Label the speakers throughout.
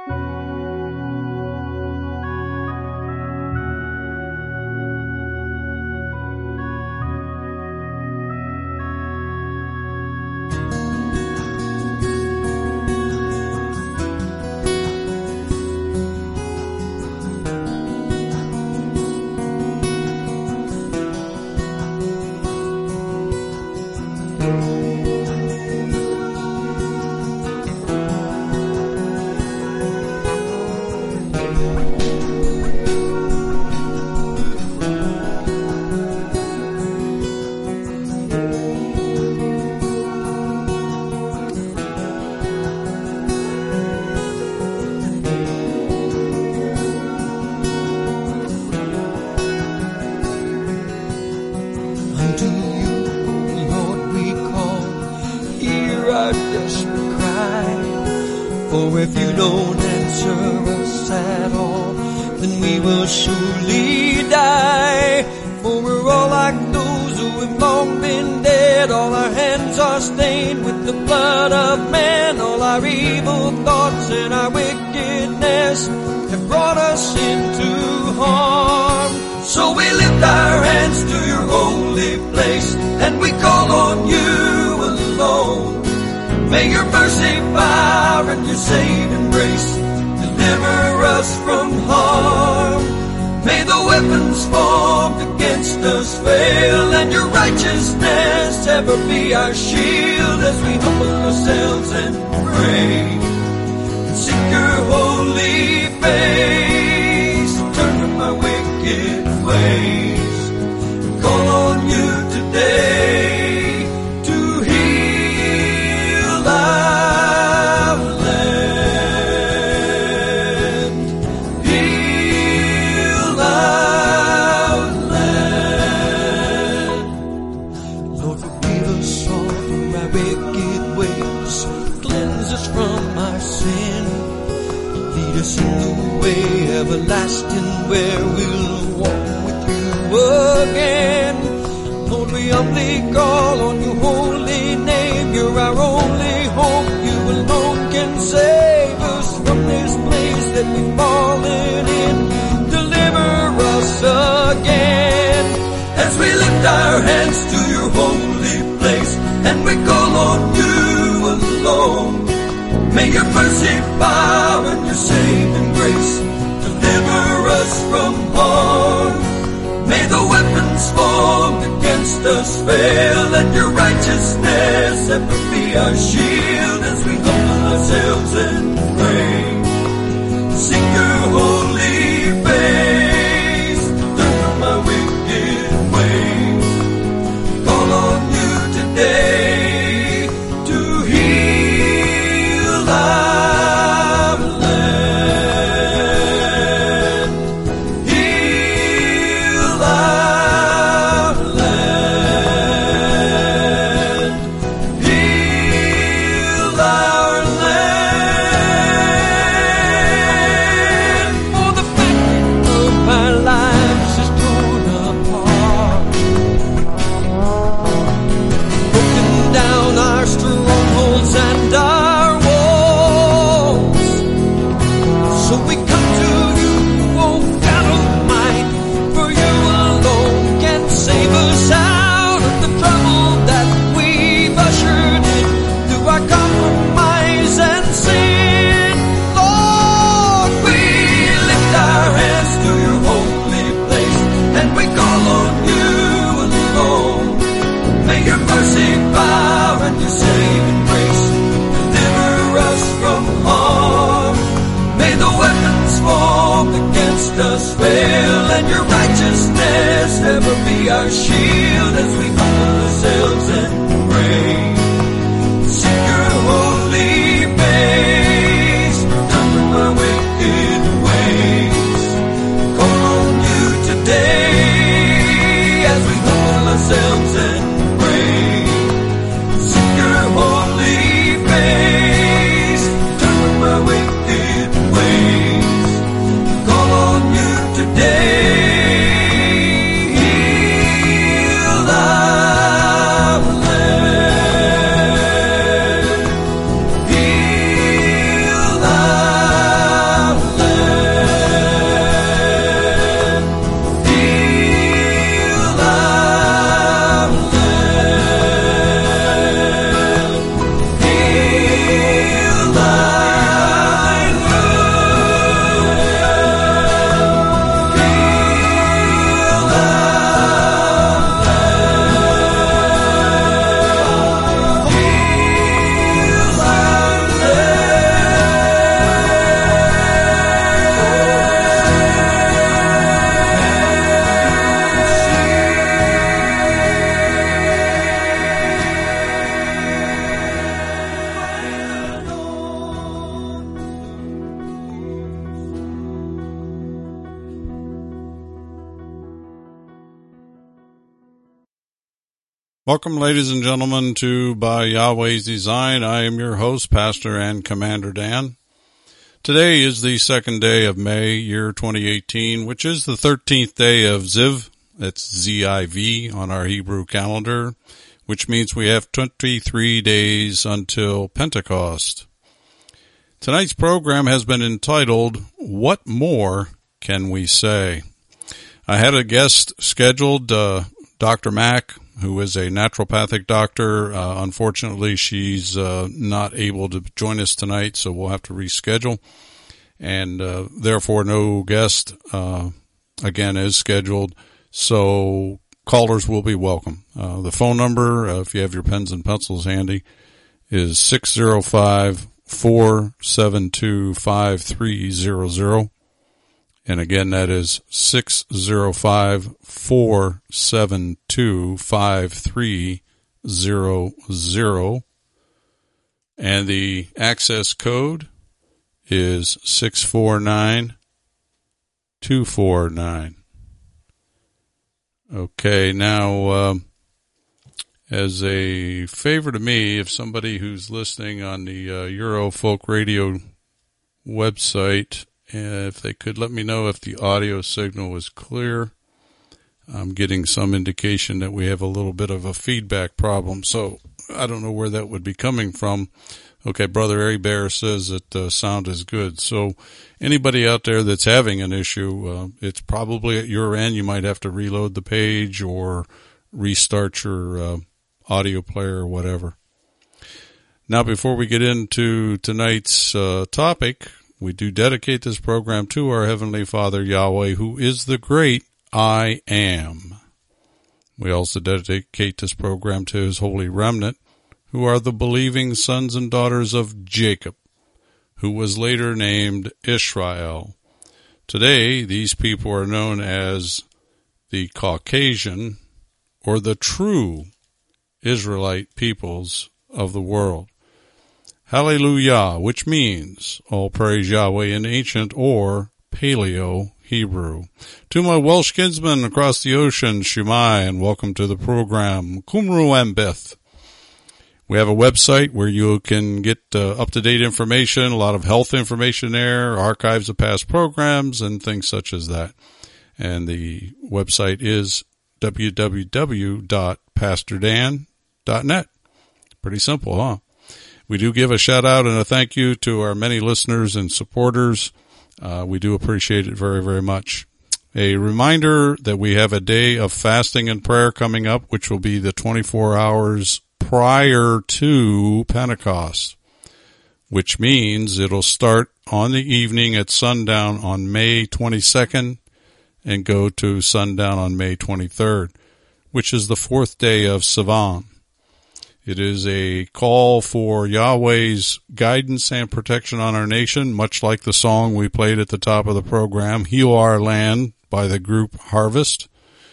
Speaker 1: Unto you, Lord, we call, hear our desperate cry. For if you don't answer us at all, then we will surely die. For we're all like those who have long been dead. All our hands are stained with the blood of man. All our evil thoughts and our wickedness have brought us into harm. So we lift our hands to your holy place, and we call on you alone. May your mercy, power, and your saving grace deliver us from harm. May the weapons formed against us fail, and your righteousness ever be our shield as we humble ourselves and pray and seek your holy face. Turn from our wicked ways, call on you today to heal our land. Heal our land. Lord, forgive us all from our wicked ways. Cleanse us from our sin. Lead us in the way everlasting where we'll walk again. Lord, we humbly call on your holy name. You're our only hope. You alone can save us from this place that we've fallen in. Deliver us again as we lift our hands to your holy place, and we call on you alone. May your mercy, power, and your saving grace deliver us from harm. May the weapons formed against us fail, and your righteousness ever be our shield as we humble ourselves and pray. Seek your holy face, turn from our wicked ways. Call on you today to heal our land. Heal our land. Heal our land. For the fabric of our lives is torn apart, broken down our strongholds and our walls. So we come to you, oh God Almighty, for you alone can save us out of the trouble that we've ushered in through our compromise and sin. Lord, we lift our hands to your holy place, and we call on you alone. May your mercy, power, and your saving grace deliver us from harm. May the weapons formed against us fail, and your righteousness ever be our shield as we humble ourselves and pray. Seek your holy face, turn from our wicked ways. Call on you today as we humble ourselves and pray. Seek your holy face, turn from our wicked ways. Call on you today. Heal our
Speaker 2: Welcome, ladies and gentlemen, to By Yahweh's Design. I am your host, Pastor and Commander Dan. Today is the second day of May, year 2018, which is the 13th day of Ziv. That's Z-I-V on our Hebrew calendar, which means we have 23 days until Pentecost. Tonight's program has been entitled, What More Can We Say? I had a guest scheduled, Dr. Mack, who is a naturopathic doctor. Unfortunately, she's not able to join us tonight, so we'll have to reschedule. And therefore, no guest, again, is scheduled. So callers will be welcome. The phone number, if you have your pens and pencils handy, is 605-472-5300. And again, that is 605-472-5300. And the access code is 649-249. Okay, now, as a favor to me, if somebody who's listening on the Euro Folk Radio website, if they could let me know if the audio signal is clear. I'm getting some indication that we have a little bit of a feedback problem, so I don't know where that would be coming from. Okay, Brother Ari Bear says that the sound is good. So anybody out there that's having an issue, it's probably at your end. You might have to reload the page or restart your audio player or whatever. Now, before we get into tonight's topic, we do dedicate this program to our Heavenly Father, Yahweh, who is the great I Am. We also dedicate this program to His holy remnant, who are the believing sons and daughters of Jacob, who was later named Israel. Today, these people are known as the Caucasian or the true Israelite peoples of the world. Hallelujah, which means all praise Yahweh in ancient or Paleo Hebrew. To my Welsh kinsmen across the ocean, Shemai, and welcome to the program, Kumru Ambeth. We have a website where you can get up-to-date information, a lot of health information there, archives of past programs, and things such as that. And the website is www.pastordan.net. Pretty simple, huh? We do give a shout out and a thank you to our many listeners and supporters. We do appreciate it very, very much. A reminder that we have a day of fasting and prayer coming up, which will be the 24 hours prior to Pentecost, which means it'll start on the evening at sundown on May 22nd and go to sundown on May 23rd, which is the fourth day of Sivan. It is a call for Yahweh's guidance and protection on our nation, much like the song we played at the top of the program, Heal Our Land by the group Harvest.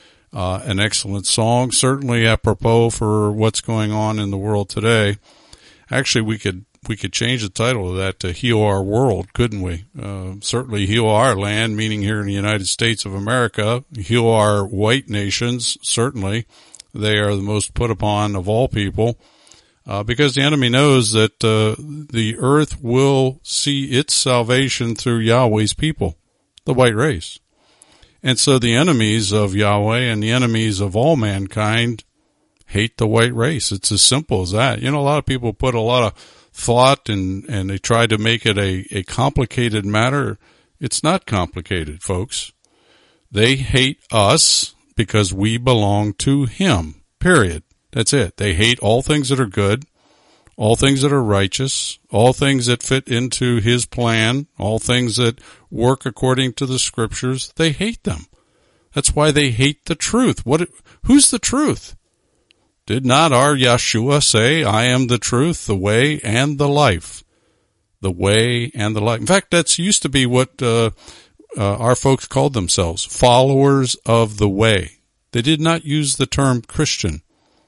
Speaker 2: An excellent song, certainly apropos for what's going on in the world today. Actually, we could change the title of that to Heal Our World, couldn't we? Certainly Heal Our Land, meaning here in the United States of America. Heal our white nations, certainly. They are the most put upon of all people, because the enemy knows that the earth will see its salvation through Yahweh's people, the white race. And so the enemies of Yahweh and the enemies of all mankind hate the white race. It's as simple as that. You know, a lot of people put a lot of thought and they try to make it a complicated matter. It's not complicated, folks. They hate us because we belong to Him, period. That's it. They hate all things that are good, all things that are righteous, all things that fit into His plan, all things that work according to the Scriptures. They hate them. That's why they hate the truth. Who's the truth? Did not our Yeshua say, I am the truth, the way, and the life? The way and the life. In fact, that's used to be what our folks called themselves, followers of the way. They did not use the term Christian.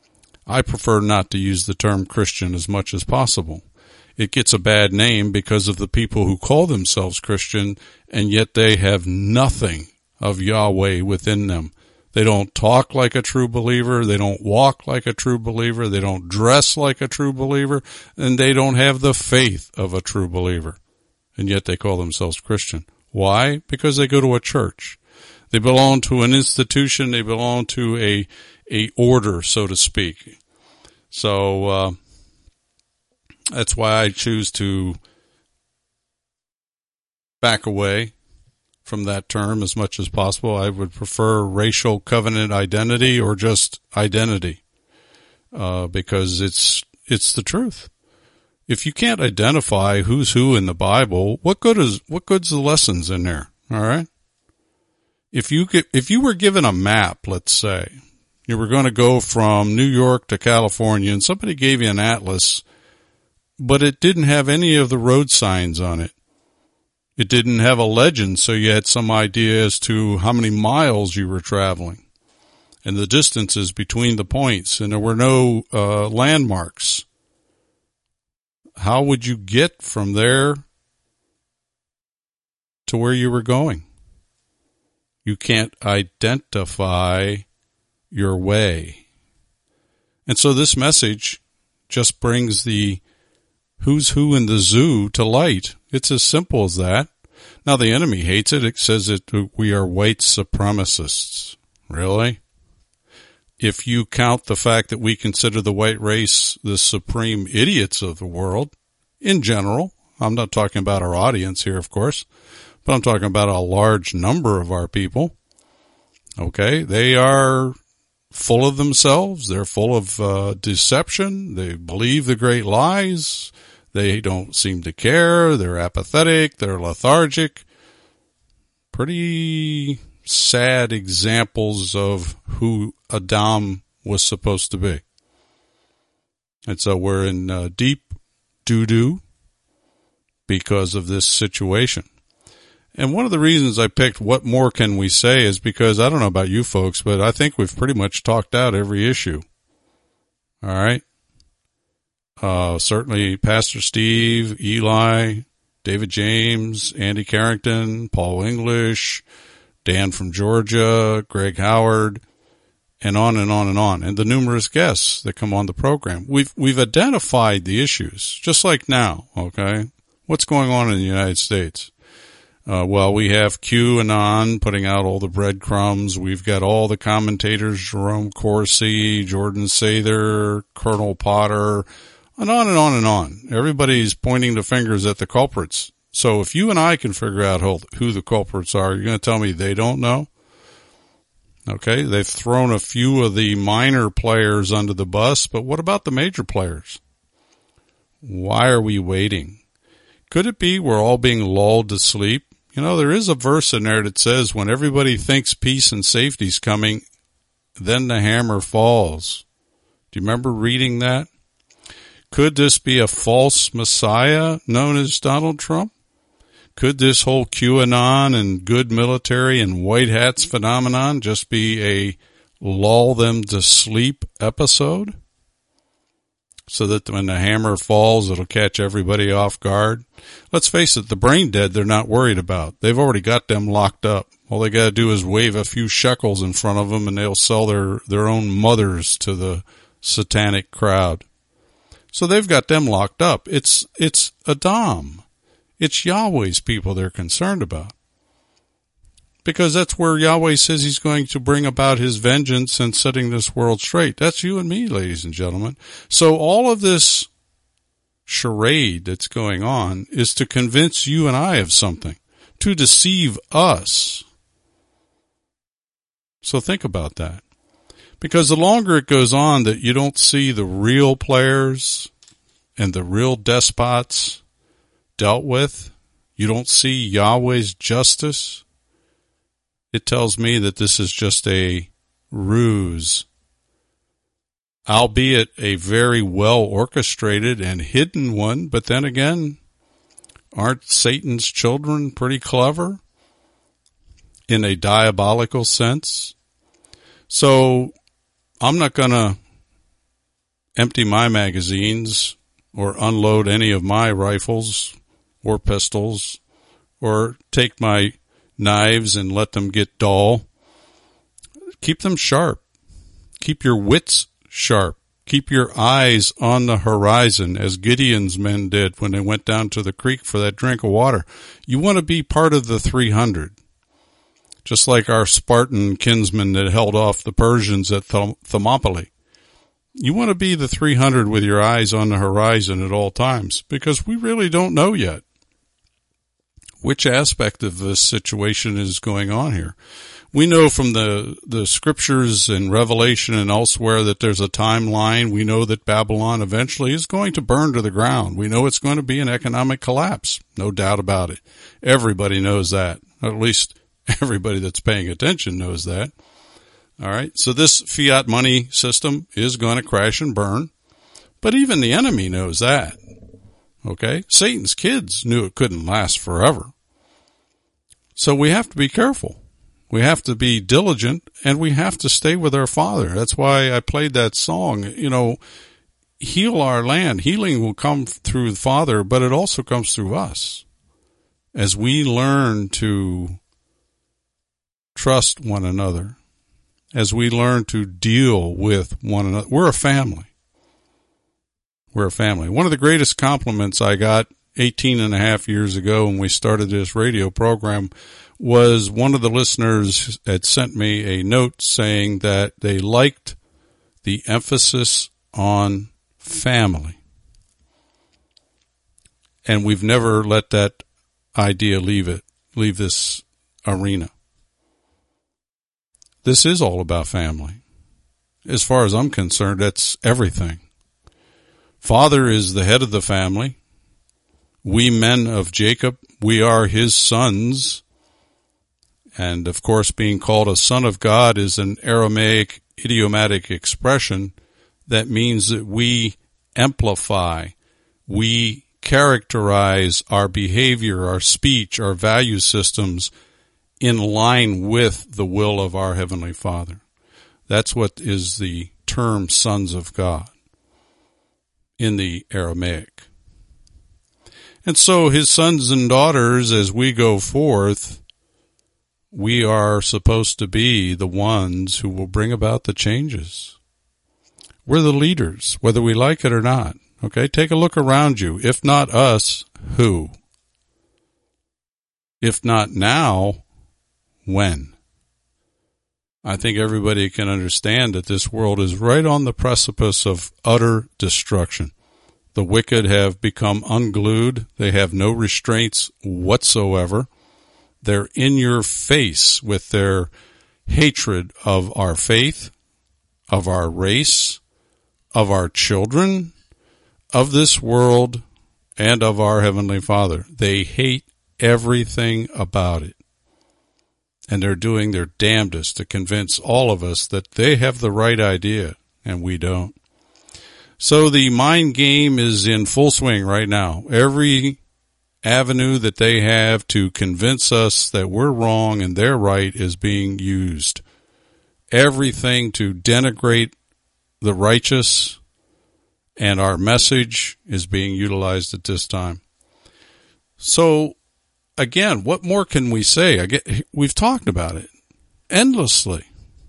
Speaker 2: I prefer not to use the term Christian as much as possible. It gets a bad name because of the people who call themselves Christian, and yet they have nothing of Yahweh within them. They don't talk like a true believer. They don't walk like a true believer. They don't dress like a true believer. And they don't have the faith of a true believer. And yet they call themselves Christian. Why? Because they go to a church. They belong to an institution. They belong to a order, so to speak. So, that's why I choose to back away from that term as much as possible. I would prefer racial covenant identity or just identity, because it's the truth. If you can't identify who's who in the Bible, what good's the lessons in there? All right. If you were given a map, let's say you were going to go from New York to California, and somebody gave you an atlas, but it didn't have any of the road signs on it. It didn't have a legend, so you had some idea as to how many miles you were traveling and the distances between the points, and there were no landmarks. How would you get from there to where you were going? You can't identify your way. And so this message just brings the who's who in the zoo to light. It's as simple as that. Now the enemy hates it. It says that we are white supremacists. Really? If you count the fact that we consider the white race the supreme idiots of the world, in general, I'm not talking about our audience here, of course, but I'm talking about a large number of our people. Okay? They are full of themselves. They're full of deception. They believe the great lies. They don't seem to care. They're apathetic. They're lethargic. Pretty sad examples of who Adam was supposed to be. And so we're in deep doo-doo because of this situation. And one of the reasons I picked what more can we say is because I don't know about you folks, but I think we've pretty much talked out every issue. All right. Certainly Pastor Steve, Eli, David James, Andy Carrington, Paul English, Dan from Georgia, Greg Howard, and on and on and on. And the numerous guests that come on the program. We've identified the issues, just like now, okay? What's going on in the United States? Well, we have QAnon putting out all the breadcrumbs. We've got all the commentators, Jerome Corsi, Jordan Sather, Colonel Potter, and on and on and on. Everybody's pointing the fingers at the culprits. So if you and I can figure out who the culprits are, you're going to tell me they don't know? Okay, they've thrown a few of the minor players under the bus, but what about the major players? Why are we waiting? Could it be we're all being lulled to sleep? You know, there is a verse in there that says when everybody thinks peace and safety's coming, then the hammer falls. Do you remember reading that? Could this be a false messiah known as Donald Trump? Could this whole QAnon and good military and white hats phenomenon just be a lull them to sleep episode? So that when the hammer falls, it'll catch everybody off guard. Let's face it, the brain dead they're not worried about. They've already got them locked up. All they got to do is wave a few shekels in front of them and they'll sell their own mothers to the satanic crowd. So they've got them locked up. It's Adam. It's Yahweh's people they're concerned about. Because that's where Yahweh says he's going to bring about his vengeance and setting this world straight. That's you and me, ladies and gentlemen. So all of this charade that's going on is to convince you and I of something, to deceive us. So think about that. Because the longer it goes on that you don't see the real players and the real despots dealt with, you don't see Yahweh's justice, it tells me that this is just a ruse, albeit a very well orchestrated and hidden one. But then again, aren't Satan's children pretty clever in a diabolical sense? So I'm not going to empty my magazines or unload any of my rifles or pistols or take my knives and let them get dull. Keep them sharp. Keep your wits sharp. Keep your eyes on the horizon, as Gideon's men did when they went down to the creek for that drink of water. You want to be part of the 300. Just like our Spartan kinsmen that held off the Persians at Thermopylae. You want to be the 300 with your eyes on the horizon at all times, because we really don't know yet which aspect of this situation is going on here. We know from the scriptures and Revelation and elsewhere that there's a timeline. We know that Babylon eventually is going to burn to the ground. We know it's going to be an economic collapse. No doubt about it. Everybody knows that. At least everybody that's paying attention knows that. All right. So this fiat money system is going to crash and burn. But even the enemy knows that. Okay. Satan's kids knew it couldn't last forever. So we have to be careful. We have to be diligent, and we have to stay with our Father. That's why I played that song. You know, heal our land. Healing will come through the Father, but it also comes through us. As we learn to trust one another, as we learn to deal with one another. We're a family. We're a family. One of the greatest compliments I got 18 and a half years ago when we started this radio program was one of the listeners had sent me a note saying that they liked the emphasis on family. And we've never let that idea leave this arena. This is all about family. As far as I'm concerned, that's everything. Father is the head of the family. We men of Jacob, we are his sons. And of course, being called a son of God is an Aramaic idiomatic expression that means that we amplify, we characterize our behavior, our speech, our value systems in line with the will of our Heavenly Father. That's what is the term sons of God in the Aramaic. And so his sons and daughters, as we go forth, we are supposed to be the ones who will bring about the changes. We're the leaders, whether we like it or not. Okay, take a look around you. If not us, who? If not now, when? I think everybody can understand that this world is right on the precipice of utter destruction. The wicked have become unglued. They have no restraints whatsoever. They're in your face with their hatred of our faith, of our race, of our children, of this world, and of our Heavenly Father. They hate everything about it. And they're doing their damnedest to convince all of us that they have the right idea, and we don't. So the mind game is in full swing right now. Every avenue that they have to convince us that we're wrong and they're right is being used. Everything to denigrate the righteous and our message is being utilized at this time. So, again, what more can we say? We've talked about it endlessly.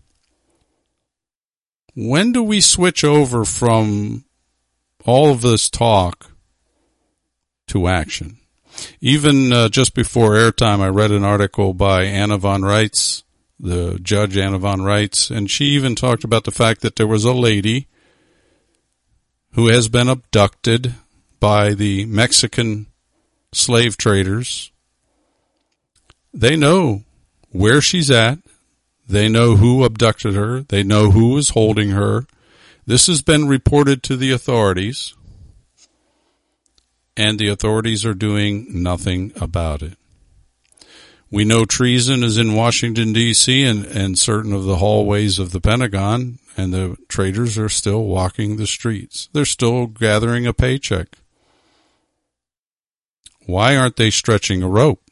Speaker 2: When do we switch over from all of this talk to action? Even just before airtime, I read an article by Anna von Reitz, the judge Anna von Reitz, and she even talked about the fact that there was a lady who has been abducted by the Mexican slave traders. They know where she's at. They know who abducted her. They know who is holding her. This has been reported to the authorities, and the authorities are doing nothing about it. We know treason is in Washington, D.C. and certain of the hallways of the Pentagon, and the traitors are still walking the streets. They're still gathering a paycheck. Why aren't they stretching a rope?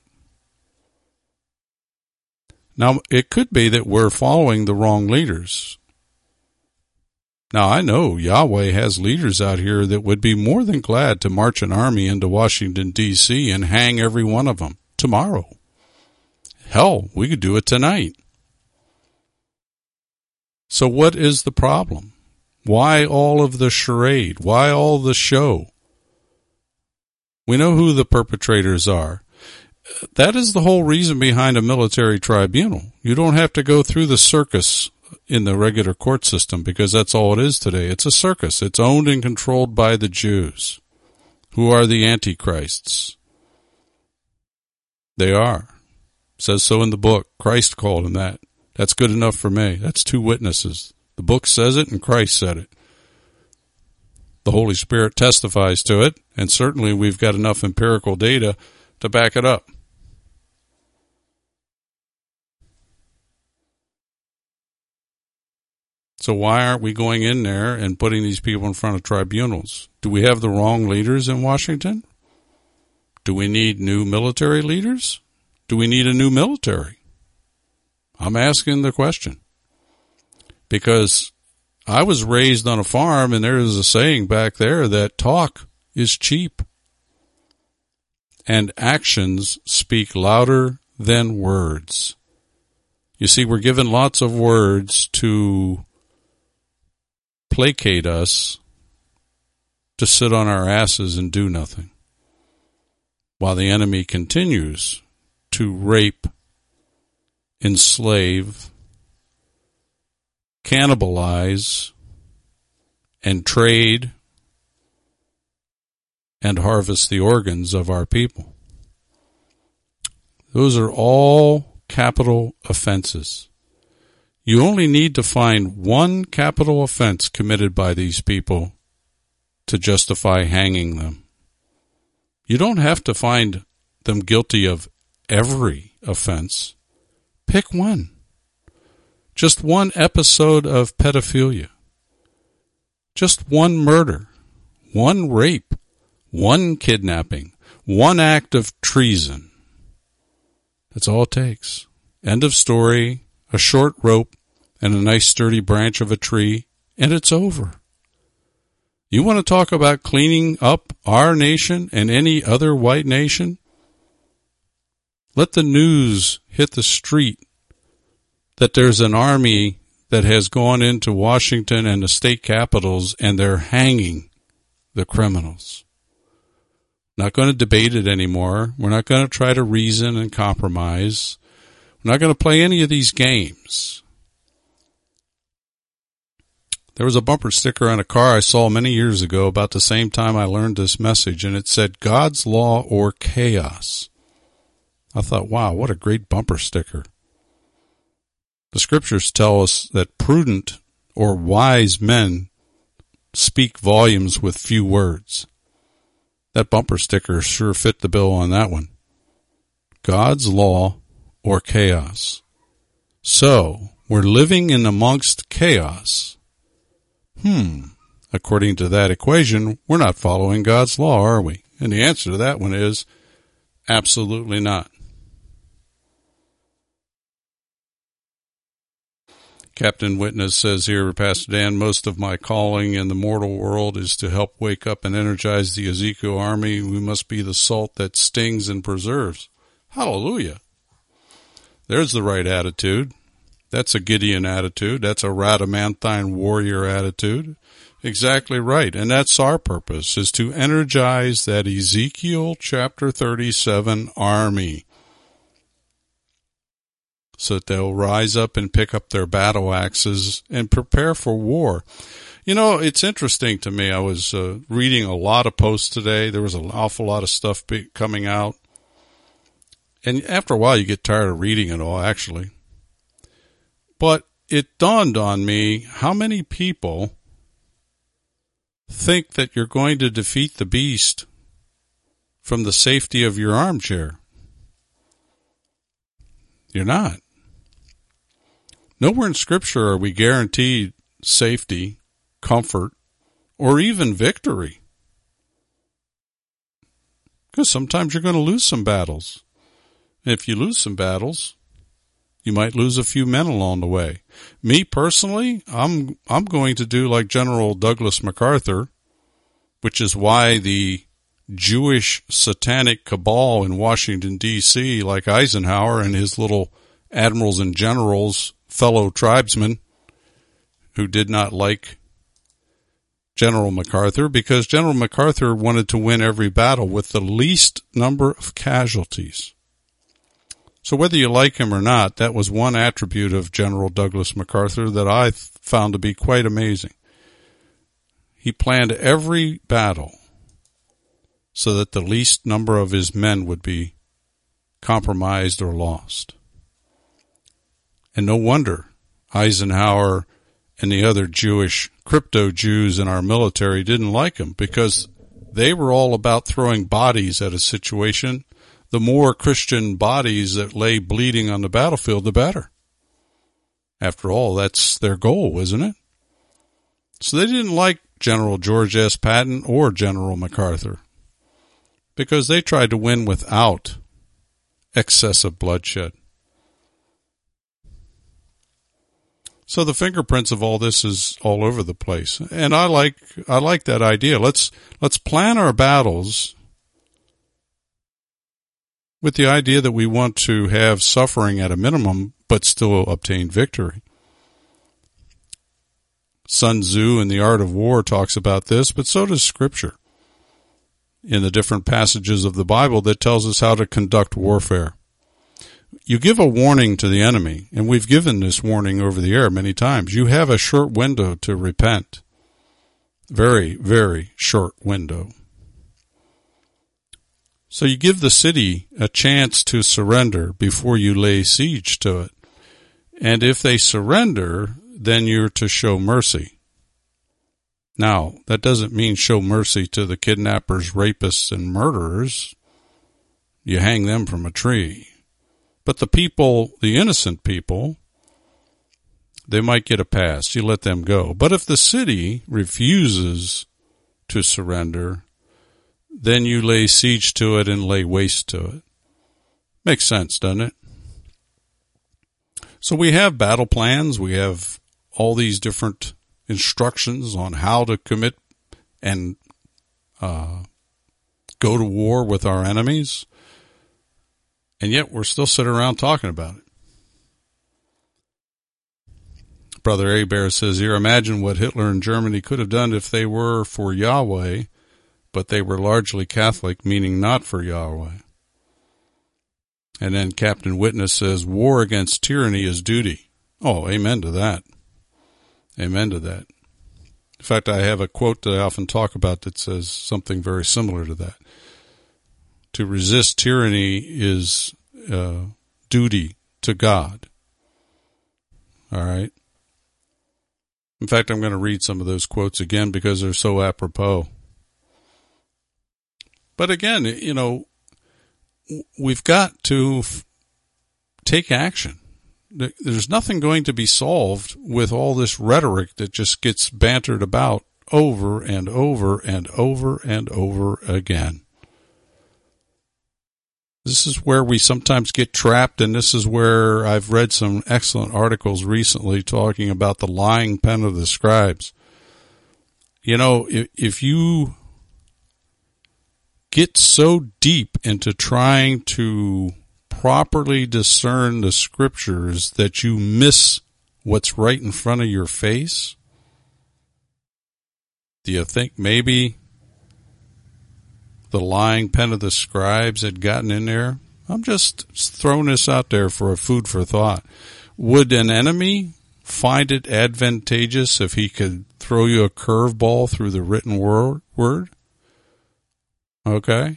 Speaker 2: Now, it could be that we're following the wrong leaders. Now, I know Yahweh has leaders out here that would be more than glad to march an army into Washington, D.C. and hang every one of them tomorrow. Hell, we could do it tonight. So what is the problem? Why all of the charade? Why all the show? We know who the perpetrators are. That is the whole reason behind a military tribunal. You don't have to go through the circus in the regular court system, because that's all it is today. It's a circus. It's owned and controlled by the Jews, who are the antichrists. They are. It says so in the book. Christ called him that. That's good enough for me. That's two witnesses. The book says it and Christ said it. The Holy Spirit testifies to it, and certainly we've got enough empirical data to back it up. So why aren't we going in there and putting these people in front of tribunals? Do we have the wrong leaders in Washington? Do we need new military leaders? Do we need a new military? I'm asking the question. Because I was raised on a farm, and there is a saying back there that talk is cheap. And actions speak louder than words. You see, we're given lots of words to placate us, to sit on our asses and do nothing, while the enemy continues to rape, enslave, cannibalize, and trade and harvest the organs of our people. Those are all capital offenses. You only need to find one capital offense committed by these people to justify hanging them. You don't have to find them guilty of every offense. Pick one. Just one episode of pedophilia. Just one murder. One rape. One kidnapping. One act of treason. That's all it takes. End of story. A short rope and a nice sturdy branch of a tree, and it's over. You want to talk about cleaning up our nation and any other white nation? Let the news hit the street that there's an army that has gone into Washington and the state capitals, and they're hanging the criminals. Not going to debate it anymore. We're not going to try to reason and compromise. We're not going to play any of these games. There was a bumper sticker on a car I saw many years ago about the same time I learned this message, and it said, God's law or chaos. I thought, wow, what a great bumper sticker. The scriptures tell us that prudent or wise men speak volumes with few words. That bumper sticker sure fit the bill on that one. God's law or chaos. So, we're living in amongst chaos. According to that equation, we're not following God's law, are we? And the answer to that one is absolutely not. Captain Witness says here, Pastor Dan, most of my calling in the mortal world is to help wake up and energize the Ezekiel army. We must be the salt that stings and preserves. Hallelujah. There's the right attitude. That's a Gideon attitude. That's a Radamanthine warrior attitude. Exactly right. And that's our purpose, is to energize that Ezekiel chapter 37 army, so that they'll rise up and pick up their battle axes and prepare for war. You know, it's interesting to me. I was reading a lot of posts today. There was an awful lot of stuff coming out. And after a while, you get tired of reading it all, actually. But it dawned on me how many people think that you're going to defeat the beast from the safety of your armchair. You're not. Nowhere in Scripture are we guaranteed safety, comfort, or even victory. Because sometimes you're going to lose some battles. And if you lose some battles, you might lose a few men along the way. Me personally, I'm going to do like General Douglas MacArthur, which is why the Jewish satanic cabal in Washington, D.C., like Eisenhower and his little admirals and generals, fellow tribesmen, who did not like General MacArthur because General MacArthur wanted to win every battle with the least number of casualties. So whether you like him or not, that was one attribute of General Douglas MacArthur that I found to be quite amazing. He planned every battle so that the least number of his men would be compromised or lost. And no wonder Eisenhower and the other Jewish crypto-Jews in our military didn't like him, because they were all about throwing bodies at a situation. The more Christian bodies that lay bleeding on the battlefield, the better. After all, that's their goal, isn't it? So they didn't like General George S. Patton or General MacArthur, because they tried to win without excessive bloodshed. So the fingerprints of all this is all over the place. And I like that idea. Let's plan our battles with the idea that we want to have suffering at a minimum, but still obtain victory. Sun Tzu in The Art of War talks about this, but so does Scripture in the different passages of the Bible that tells us how to conduct warfare. You give a warning to the enemy, and we've given this warning over the air many times. You have a short window to repent. Very, very short window. So you give the city a chance to surrender before you lay siege to it. And if they surrender, then you're to show mercy. Now, that doesn't mean show mercy to the kidnappers, rapists, and murderers. You hang them from a tree. But the people, the innocent people, they might get a pass. You let them go. But if the city refuses to surrender, then you lay siege to it and lay waste to it. Makes sense, doesn't it? So we have battle plans. We have all these different instructions on how to commit and go to war with our enemies. And yet we're still sitting around talking about it. Brother Abear says here, imagine what Hitler and Germany could have done if they were for Yahweh, but they were largely Catholic, meaning not for Yahweh. And then Captain Witness says, war against tyranny is duty. Oh, amen to that. Amen to that. In fact, I have a quote that I often talk about that says something very similar to that. To resist tyranny is duty to God. All right. In fact, I'm going to read some of those quotes again because they're so apropos. But again, you know, we've got to take action. There's nothing going to be solved with all this rhetoric that just gets bantered about over and over and over and over again. This is where we sometimes get trapped, and this is where I've read some excellent articles recently talking about the lying pen of the scribes. You know, if you get so deep into trying to properly discern the scriptures that you miss what's right in front of your face, do you think maybe the lying pen of the scribes had gotten in there? I'm just throwing this out there for a food for thought. Would an enemy find it advantageous if he could throw you a curveball through the written word? Okay.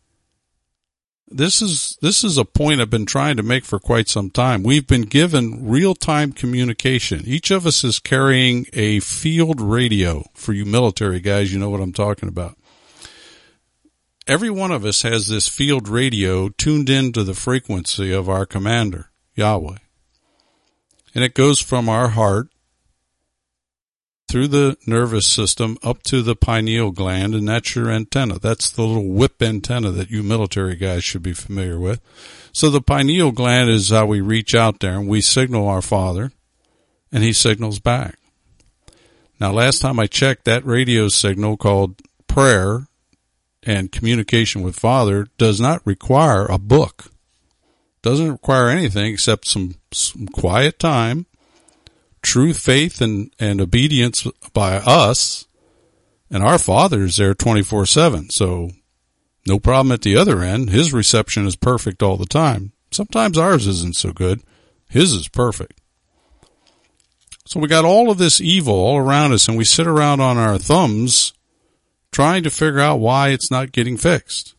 Speaker 2: This is a point I've been trying to make for quite some time. We've been given real-time communication. Each of us is carrying a field radio. For you military guys, you know what I'm talking about. Every one of us has this field radio tuned into the frequency of our commander, Yahweh. And it goes from our heart through the nervous system up to the pineal gland, and that's your antenna. That's the little whip antenna that you military guys should be familiar with. So the pineal gland is how we reach out there, and we signal our Father, and he signals back. Now, last time I checked, that radio signal called prayer and communication with Father does not require a book. Doesn't require anything except some quiet time, truth, faith, and obedience by us, and our Father is there 24/7. So no problem at the other end. His reception is perfect all the time. Sometimes ours isn't so good. His is perfect. So we got all of this evil all around us, and we sit around on our thumbs trying to figure out why it's not getting fixed.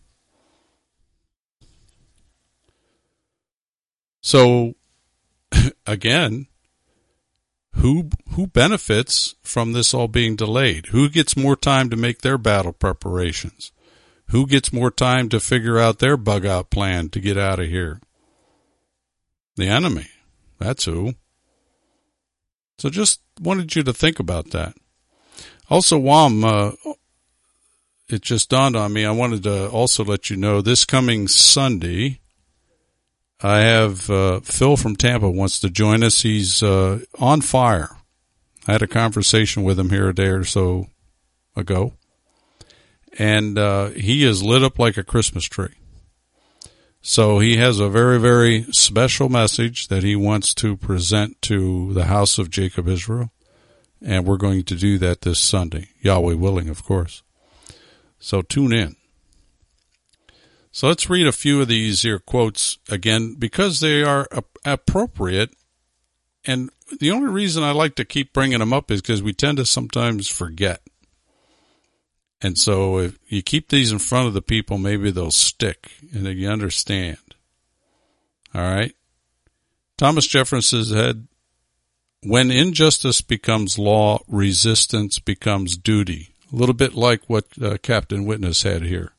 Speaker 2: So, again, who benefits from this all being delayed? Who gets more time to make their battle preparations? Who gets more time to figure out their bug-out plan to get out of here? The enemy. That's who. So just wanted you to think about that. Also, while it just dawned on me, I wanted to also let you know this coming Sunday, I have Phil from Tampa wants to join us. He's on fire. I had a conversation with him here a day or so ago, and he is lit up like a Christmas tree. So he has a very, very special message that he wants to present to the house of Jacob Israel, and we're going to do that this Sunday, Yahweh willing, of course. So tune in. So let's read a few of these here quotes again, because they are appropriate. And the only reason I like to keep bringing them up is because we tend to sometimes forget. And so if you keep these in front of the people, maybe they'll stick and then you understand. All right. Thomas Jefferson said, when injustice becomes law, resistance becomes duty. A little bit like what Captain Witness had here.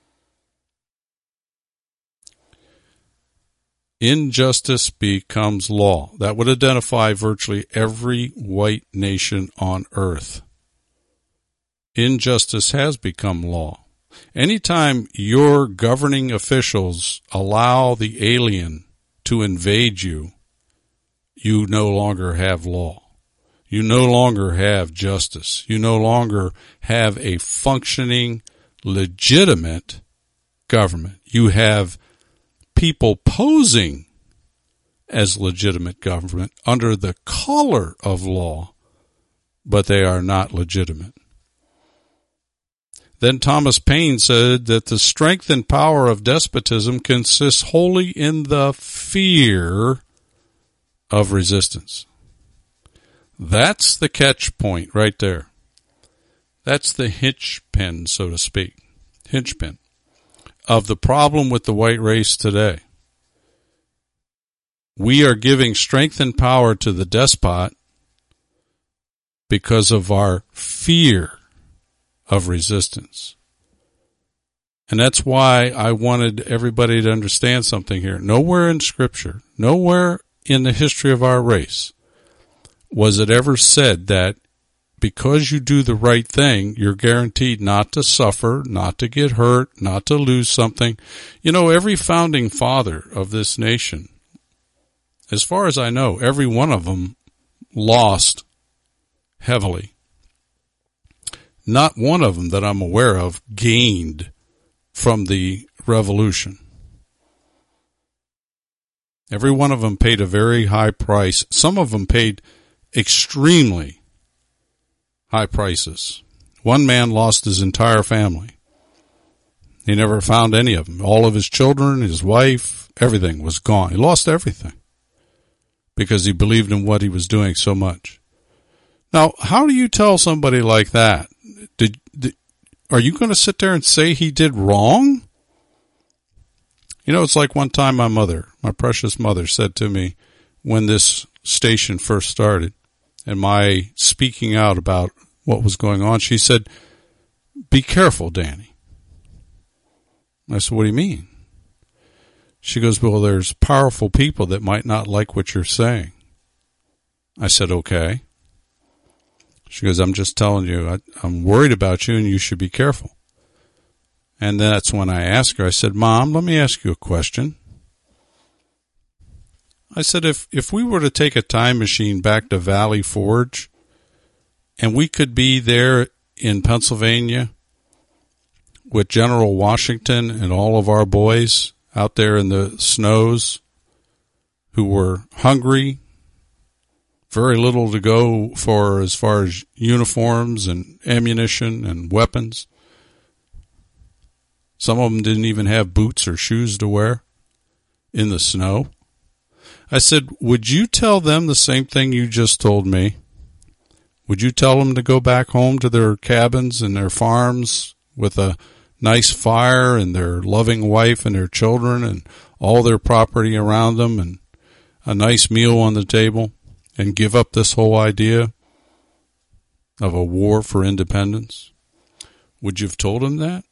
Speaker 2: Injustice becomes law. That would identify virtually every white nation on earth. Injustice has become law. Anytime your governing officials allow the alien to invade you, you no longer have law. You no longer have justice. You no longer have a functioning, legitimate government. You have people posing as legitimate government under the color of law, but they are not legitimate. Then Thomas Paine said that the strength and power of despotism consists wholly in the fear of resistance. That's the catch point right there. That's the hinge pin, so to speak. Hinge pin of the problem with the white race today. We are giving strength and power to the despot because of our fear of resistance. And that's why I wanted everybody to understand something here. Nowhere in Scripture, nowhere in the history of our race was it ever said that because you do the right thing, you're guaranteed not to suffer, not to get hurt, not to lose something. You know, every founding father of this nation, as far as I know, every one of them lost heavily. Not one of them that I'm aware of gained from the revolution. Every one of them paid a very high price. Some of them paid extremely high prices. One man lost his entire family. He never found any of them. All of his children, his wife, everything was gone. He lost everything because he believed in what he was doing so much. Now, how do you tell somebody like that? Are you going to sit there and say he did wrong? You know, it's like one time my precious mother said to me when this station first started and my speaking out about what was going on, she said, "Be careful, Danny." I said, "What do you mean?" She goes, "Well, there's powerful people that might not like what you're saying." I said, "Okay." She goes, "I'm just telling you, I'm worried about you and you should be careful." And that's when I asked her, I said, "Mom, let me ask you a question." I said, if we were to take a time machine back to Valley Forge and we could be there in Pennsylvania with General Washington and all of our boys out there in the snows who were hungry very little to go for as far as uniforms and ammunition and weapons. Some of them didn't even have boots or shoes to wear in the snow. I said, would you tell them the same thing you just told me? Would you tell them to go back home to their cabins and their farms with a nice fire and their loving wife and their children and all their property around them and a nice meal on the table, and give up this whole idea of a war for independence? Would you have told them that?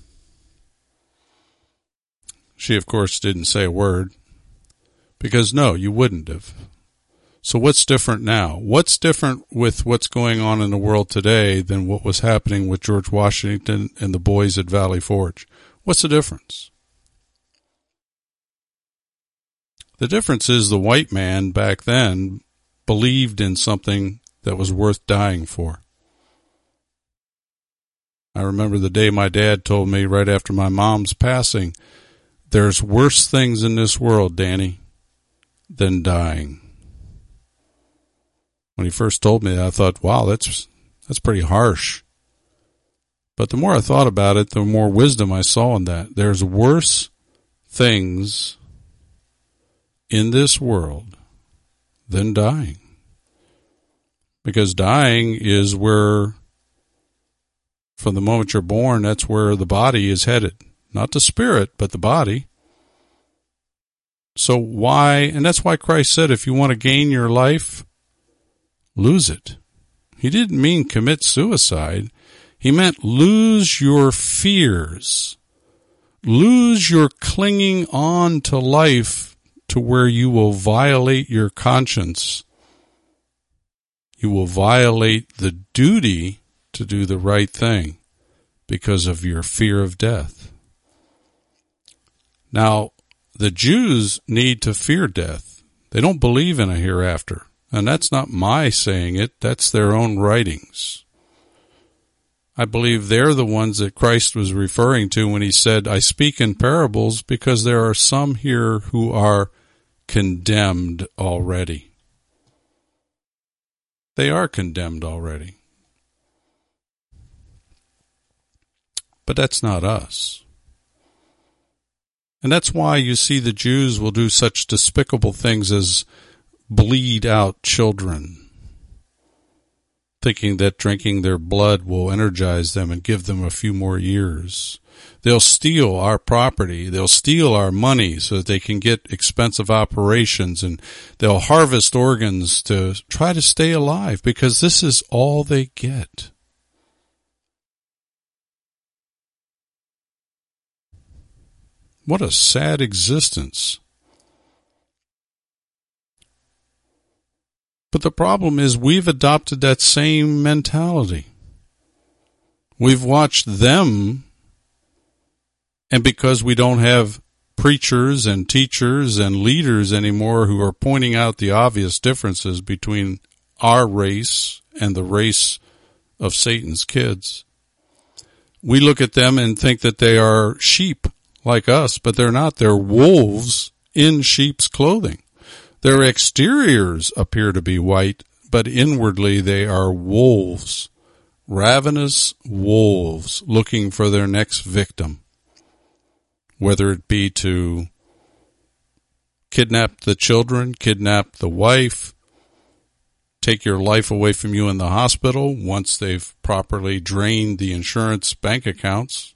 Speaker 2: She, of course, didn't say a word, because no, you wouldn't have. So what's different now? What's different with what's going on in the world today than what was happening with George Washington and the boys at Valley Forge? What's the difference? The difference is the white man back then believed in something that was worth dying for. I remember the day my dad told me right after my mom's passing, there's worse things in this world, Danny, than dying. When he first told me that, I thought, wow, that's pretty harsh. But the more I thought about it, the more wisdom I saw in that. There's worse things in this world than dying. Because dying is where, from the moment you're born, that's where the body is headed. Not the spirit, but the body. So why, and that's why Christ said, if you want to gain your life, lose it. He didn't mean commit suicide. He meant lose your fears. Lose your clinging on to life to where you will violate your conscience. You will violate the duty to do the right thing because of your fear of death. Now, the Jews need to fear death. They don't believe in a hereafter. And that's not my saying it. That's their own writings. I believe they're the ones that Christ was referring to when he said, I speak in parables because there are some here who are condemned already. They are condemned already. But that's not us. And that's why you see the Jews will do such despicable things as bleed out children, thinking that drinking their blood will energize them and give them a few more years. They'll steal our property. They'll steal our money so that they can get expensive operations, and they'll harvest organs to try to stay alive because this is all they get. What a sad existence. But the problem is we've adopted that same mentality. We've watched them, and because we don't have preachers and teachers and leaders anymore who are pointing out the obvious differences between our race and the race of Satan's kids, we look at them and think that they are sheep like us, but they're not. They're wolves in sheep's clothing. Their exteriors appear to be white, but inwardly they are wolves, ravenous wolves looking for their next victim, whether it be to kidnap the children, kidnap the wife, take your life away from you in the hospital once they've properly drained the insurance bank accounts,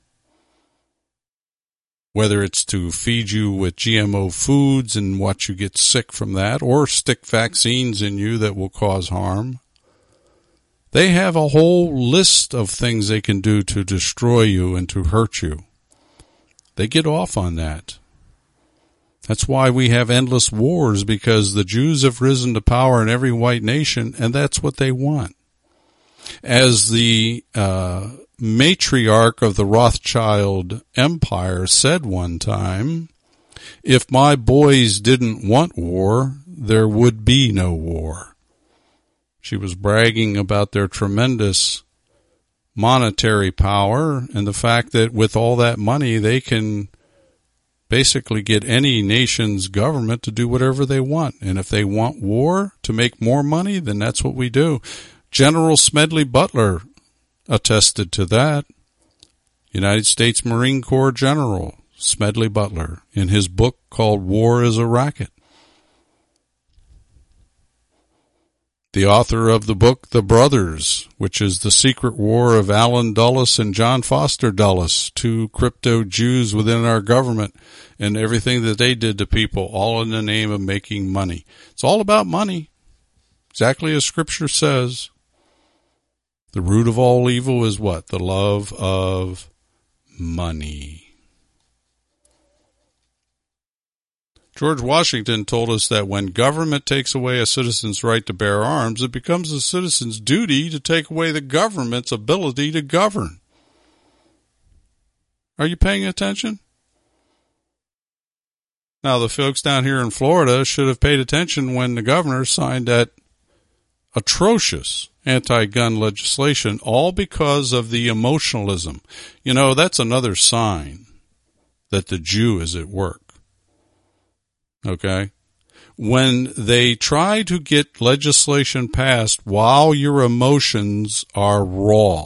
Speaker 2: whether it's to feed you with GMO foods and watch you get sick from that, or stick vaccines in you that will cause harm. They have a whole list of things they can do to destroy you and to hurt you. They get off on that. That's why we have endless wars, because the Jews have risen to power in every white nation, and that's what they want. As the matriarch of the Rothschild Empire said one time, if my boys didn't want war, there would be no war. She was bragging about their tremendous monetary power and the fact that with all that money they can basically get any nation's government to do whatever they want. And if they want war to make more money, then that's what we do. General Smedley Butler attested to that. United States Marine Corps General Smedley Butler, in his book called War is a Racket. The author of the book The Brothers, which is the secret war of Alan Dulles and John Foster Dulles, two crypto Jews within our government, and everything that they did to people, all in the name of making money. It's all about money, exactly as Scripture says. The root of all evil is what? The love of money. George Washington told us that when government takes away a citizen's right to bear arms, it becomes a citizen's duty to take away the government's ability to govern. Are you paying attention? Now, the folks down here in Florida should have paid attention when the governor signed that atrocious anti-gun legislation, all because of the emotionalism. You know, that's another sign that the Jew is at work. Okay? When they try to get legislation passed while your emotions are raw.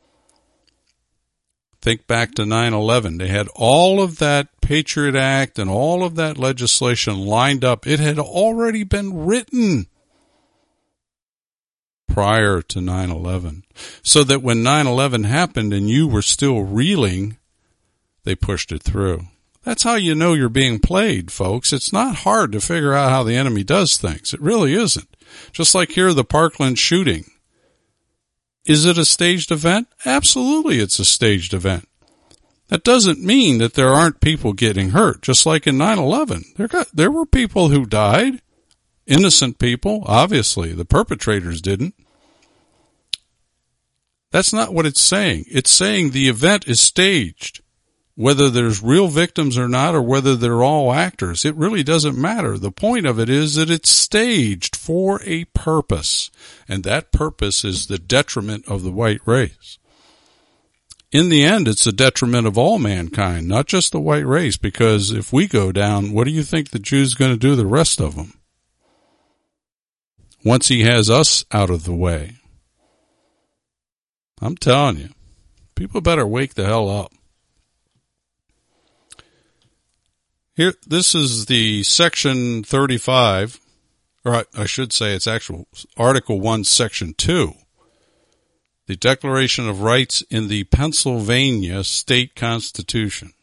Speaker 2: Think back to 9/11. They had all of that Patriot Act and all of that legislation lined up. It had already been written prior to 9/11. So that when 9/11 happened and you were still reeling, they pushed it through. That's how you know you're being played, folks. It's not hard to figure out how the enemy does things. It really isn't. Just like here, the Parkland shooting. Is it a staged event? Absolutely, it's a staged event. That doesn't mean that there aren't people getting hurt. Just like in 9/11, there were people who died. Innocent people, obviously. The perpetrators didn't. That's not what it's saying. It's saying the event is staged. Whether there's real victims or not, or whether they're all actors, it really doesn't matter. The point of it is that it's staged for a purpose, and that purpose is the detriment of the white race. In the end, it's the detriment of all mankind, not just the white race, because if we go down, what do you think the Jew's going to do to the rest of them? Once he has us out of the way. I'm telling you, people better wake the hell up. Here, this is the section 35, or I should say it's actual Article 1, Section 2, the Declaration of Rights in the Pennsylvania State Constitution.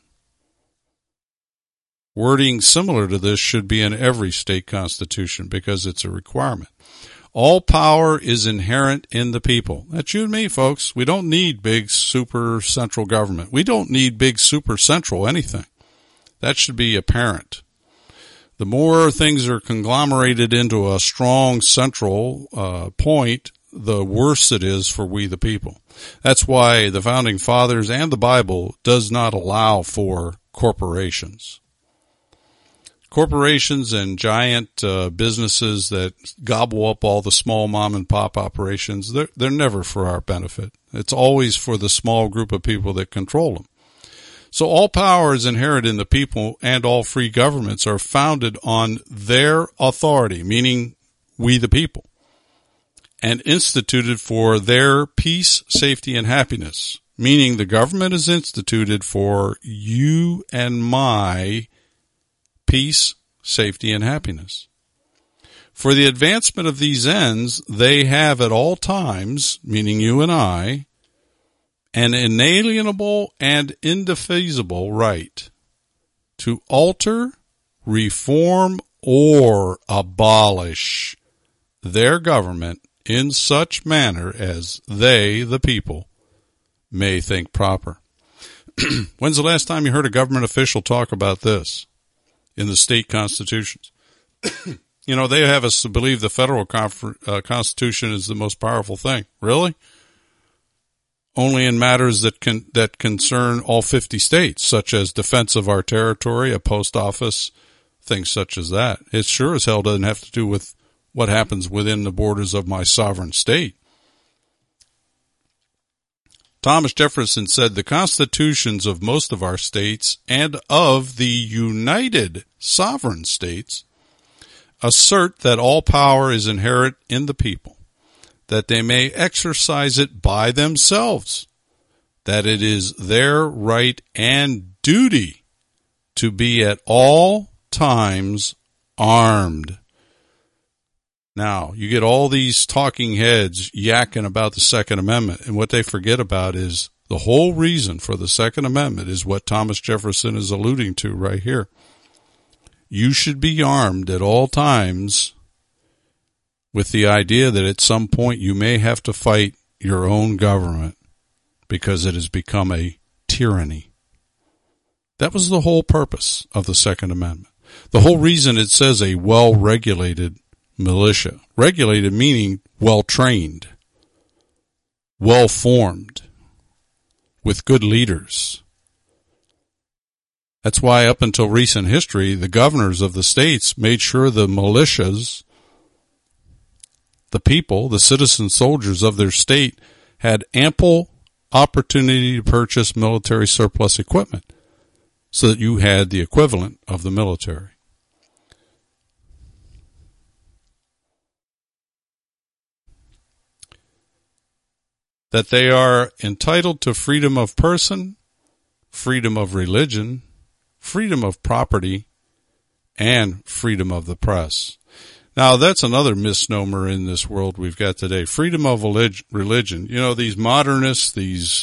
Speaker 2: Wording similar to this should be in every state constitution because it's a requirement. All power is inherent in the people. That's you and me, folks. We don't need big super central government. We don't need big super central anything. That should be apparent. The more things are conglomerated into a strong central point, the worse it is for we the people. That's why the Founding Fathers and the Bible does not allow for corporations. Corporations and giant businesses that gobble up all the small mom and pop operations, they're never for our benefit. It's always for the small group of people that control them. So all power is inherent in the people, and all free governments are founded on their authority, meaning we the people, and instituted for their peace, safety, and happiness, meaning the government is instituted for you and my peace, safety, and happiness. For the advancement of these ends, they have at all times, meaning you and I, an inalienable and indefeasible right to alter, reform, or abolish their government in such manner as they, the people, may think proper. When's the last time you heard a government official talk about this in the state constitutions? You know, they have us to believe the federal constitution is the most powerful thing. Really? Only in matters that concern all 50 states, such as defense of our territory, a post office, things such as that. It sure as hell doesn't have to do with what happens within the borders of my sovereign state. Thomas Jefferson said the constitutions of most of our states and of the United Sovereign States assert that all power is inherent in the people, that they may exercise it by themselves, that it is their right and duty to be at all times armed. Now, you get all these talking heads yakking about the Second Amendment, and what they forget about is the whole reason for the Second Amendment is what Thomas Jefferson is alluding to right here. You should be armed at all times with the idea that at some point you may have to fight your own government because it has become a tyranny. That was the whole purpose of the Second Amendment. The whole reason it says a well-regulated militia. Regulated meaning well-trained, well-formed, with good leaders. That's why up until recent history, the governors of the states made sure the militias, the people, the citizen soldiers of their state, had ample opportunity to purchase military surplus equipment so that you had the equivalent of the military. That they are entitled to freedom of person, freedom of religion, freedom of property, and freedom of the press. Now, that's another misnomer in this world we've got today. Freedom of religion. You know, these modernists, these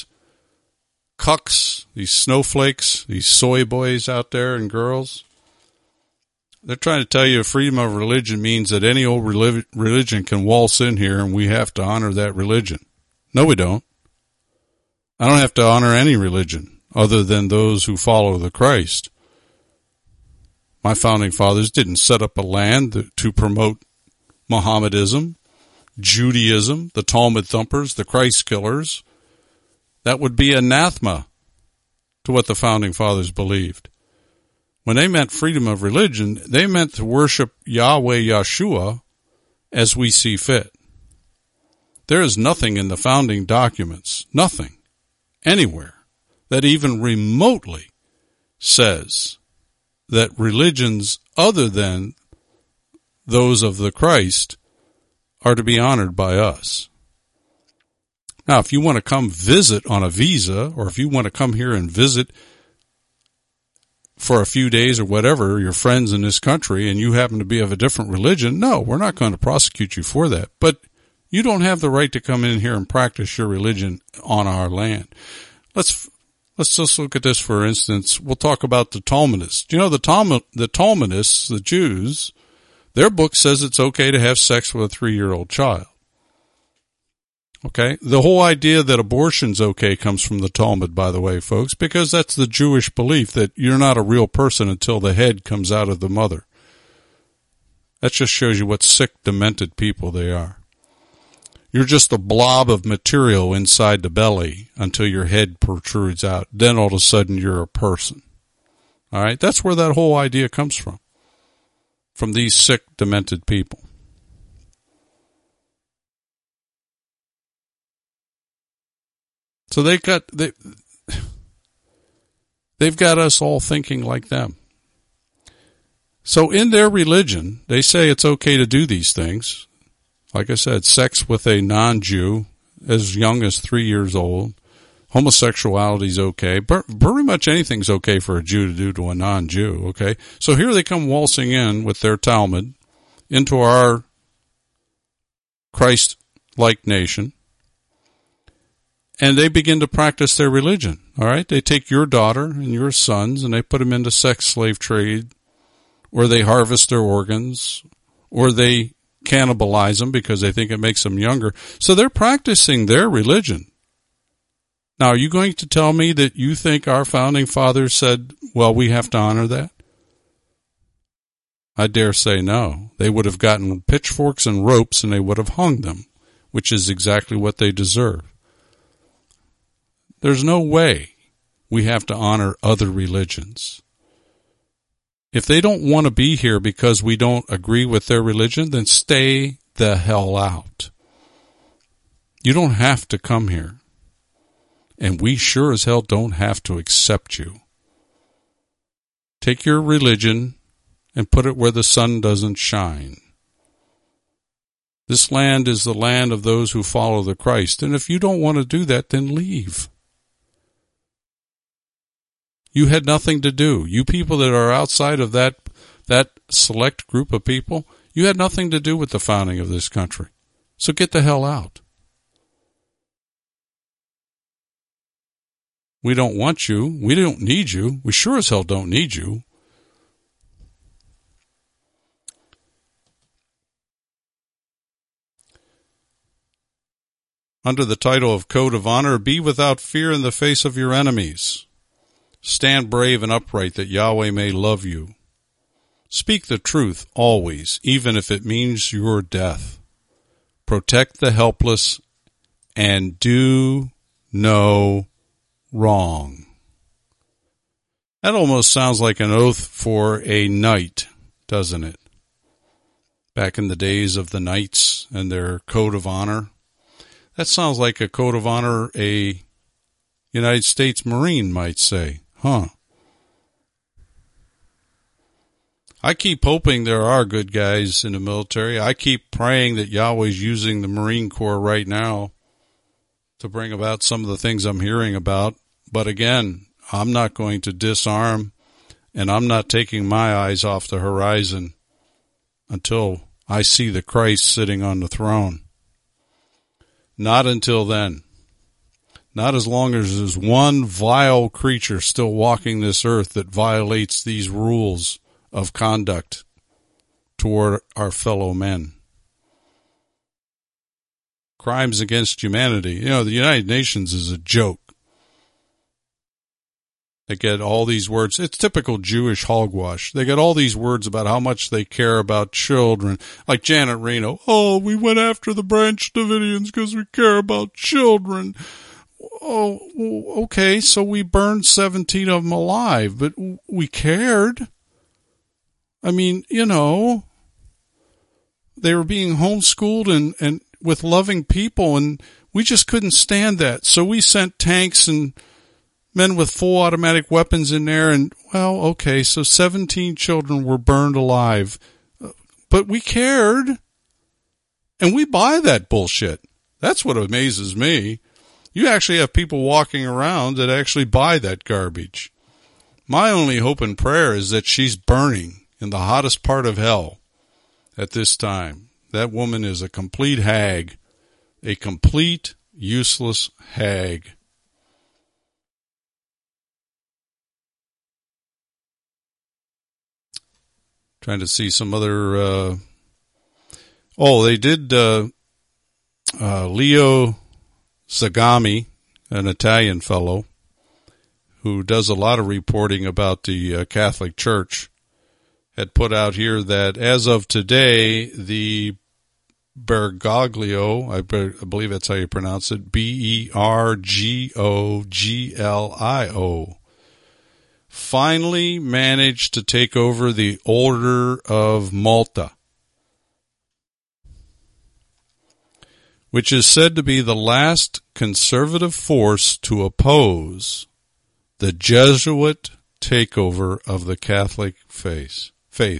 Speaker 2: cucks, these snowflakes, these soy boys out there and girls, they're trying to tell you freedom of religion means that any old religion can waltz in here and we have to honor that religion. No, we don't. I don't have to honor any religion other than those who follow the Christ. My founding fathers didn't set up a land to promote Mohammedanism, Judaism, the Talmud thumpers, the Christ killers. That would be anathema to what the founding fathers believed. When they meant freedom of religion, they meant to worship Yahweh Yeshua as we see fit. There is nothing in the founding documents, nothing, anywhere, that even remotely says that religions other than those of the Christ are to be honored by us. Now, if you want to come visit on a visa, or if you want to come here and visit for a few days or whatever, your friends in this country, and you happen to be of a different religion, no, we're not going to prosecute you for that. But you don't have the right to come in here and practice your religion on our land. Let's just look at this for instance. We'll talk about the Talmudists. You know, the Talmudists, the Jews, their book says it's okay to have sex with a 3-year-old child. Okay? The whole idea that abortion's okay comes from the Talmud, by the way, folks, because that's the Jewish belief that you're not a real person until the head comes out of the mother. That just shows you what sick, demented people they are. You're just a blob of material inside the belly until your head protrudes out. Then all of a sudden you're a person. All right? That's where that whole idea comes from these sick, demented people. So they've got us all thinking like them. So in their religion, they say it's okay to do these things. Like I said, sex with a non-Jew as young as 3 years old. Homosexuality is okay. Pretty much anything's okay for a Jew to do to a non-Jew, okay? So here they come waltzing in with their Talmud into our Christ-like nation, and they begin to practice their religion, all right? They take your daughter and your sons, and they put them into sex slave trade, or they harvest their organs, or they cannibalize them because they think it makes them younger. So they're practicing their religion. Now, are you going to tell me that you think our founding fathers said, well, we have to honor that? I dare say no. They would have gotten pitchforks and ropes and they would have hung them, which is exactly what they deserve. There's no way we have to honor other religions. If they don't want to be here because we don't agree with their religion, then stay the hell out. You don't have to come here. and we sure as hell don't have to accept you. Take your religion and put it where the sun doesn't shine. This land is the land of those who follow the Christ, and if you don't want to do that, then leave. You had nothing to do. You people that are outside of that select group of people, you had nothing to do with the founding of this country. So get the hell out. We don't want you. We don't need you. We sure as hell don't need you. Under the title of Code of Honor, be without fear in the face of your enemies. Stand brave and upright that Yahweh may love you. Speak the truth always, even if it means your death. Protect the helpless and do no wrong. That almost sounds like an oath for a knight, doesn't it? Back in the days of the knights and their code of honor. That sounds like a code of honor a United States Marine might say, huh? I keep hoping there are good guys in the military. I keep praying that Yahweh's using the Marine Corps right now to bring about some of the things I'm hearing about. But again, I'm not going to disarm, and I'm not taking my eyes off the horizon until I see the Christ sitting on the throne. Not until then. Not as long as there's one vile creature still walking this earth that violates these rules of conduct toward our fellow men. Crimes against humanity. You know, the United Nations is a joke. They get all these words. It's typical Jewish hogwash. They get all these words about how much they care about children. Like Janet Reno. Oh, we went after the Branch Davidians because we care about children. Oh, okay, so we burned 17 of them alive, but we cared. I mean, you know, they were being homeschooled and with loving people, and we just couldn't stand that. So we sent tanks and men with full automatic weapons in there, and, well, okay, so 17 children were burned alive. But we cared, and we buy that bullshit. That's what amazes me. You actually have people walking around that actually buy that garbage. My only hope and prayer is that she's burning in the hottest part of hell at this time. That woman is a complete hag, a complete useless hag. Trying to see some other, they did, Leo Zagami, an Italian fellow who does a lot of reporting about the Catholic Church, had put out here that as of today, the Bergoglio, I believe that's how you pronounce it, Bergoglio, finally managed to take over the Order of Malta, which is said to be the last conservative force to oppose the Jesuit takeover of the Catholic faith.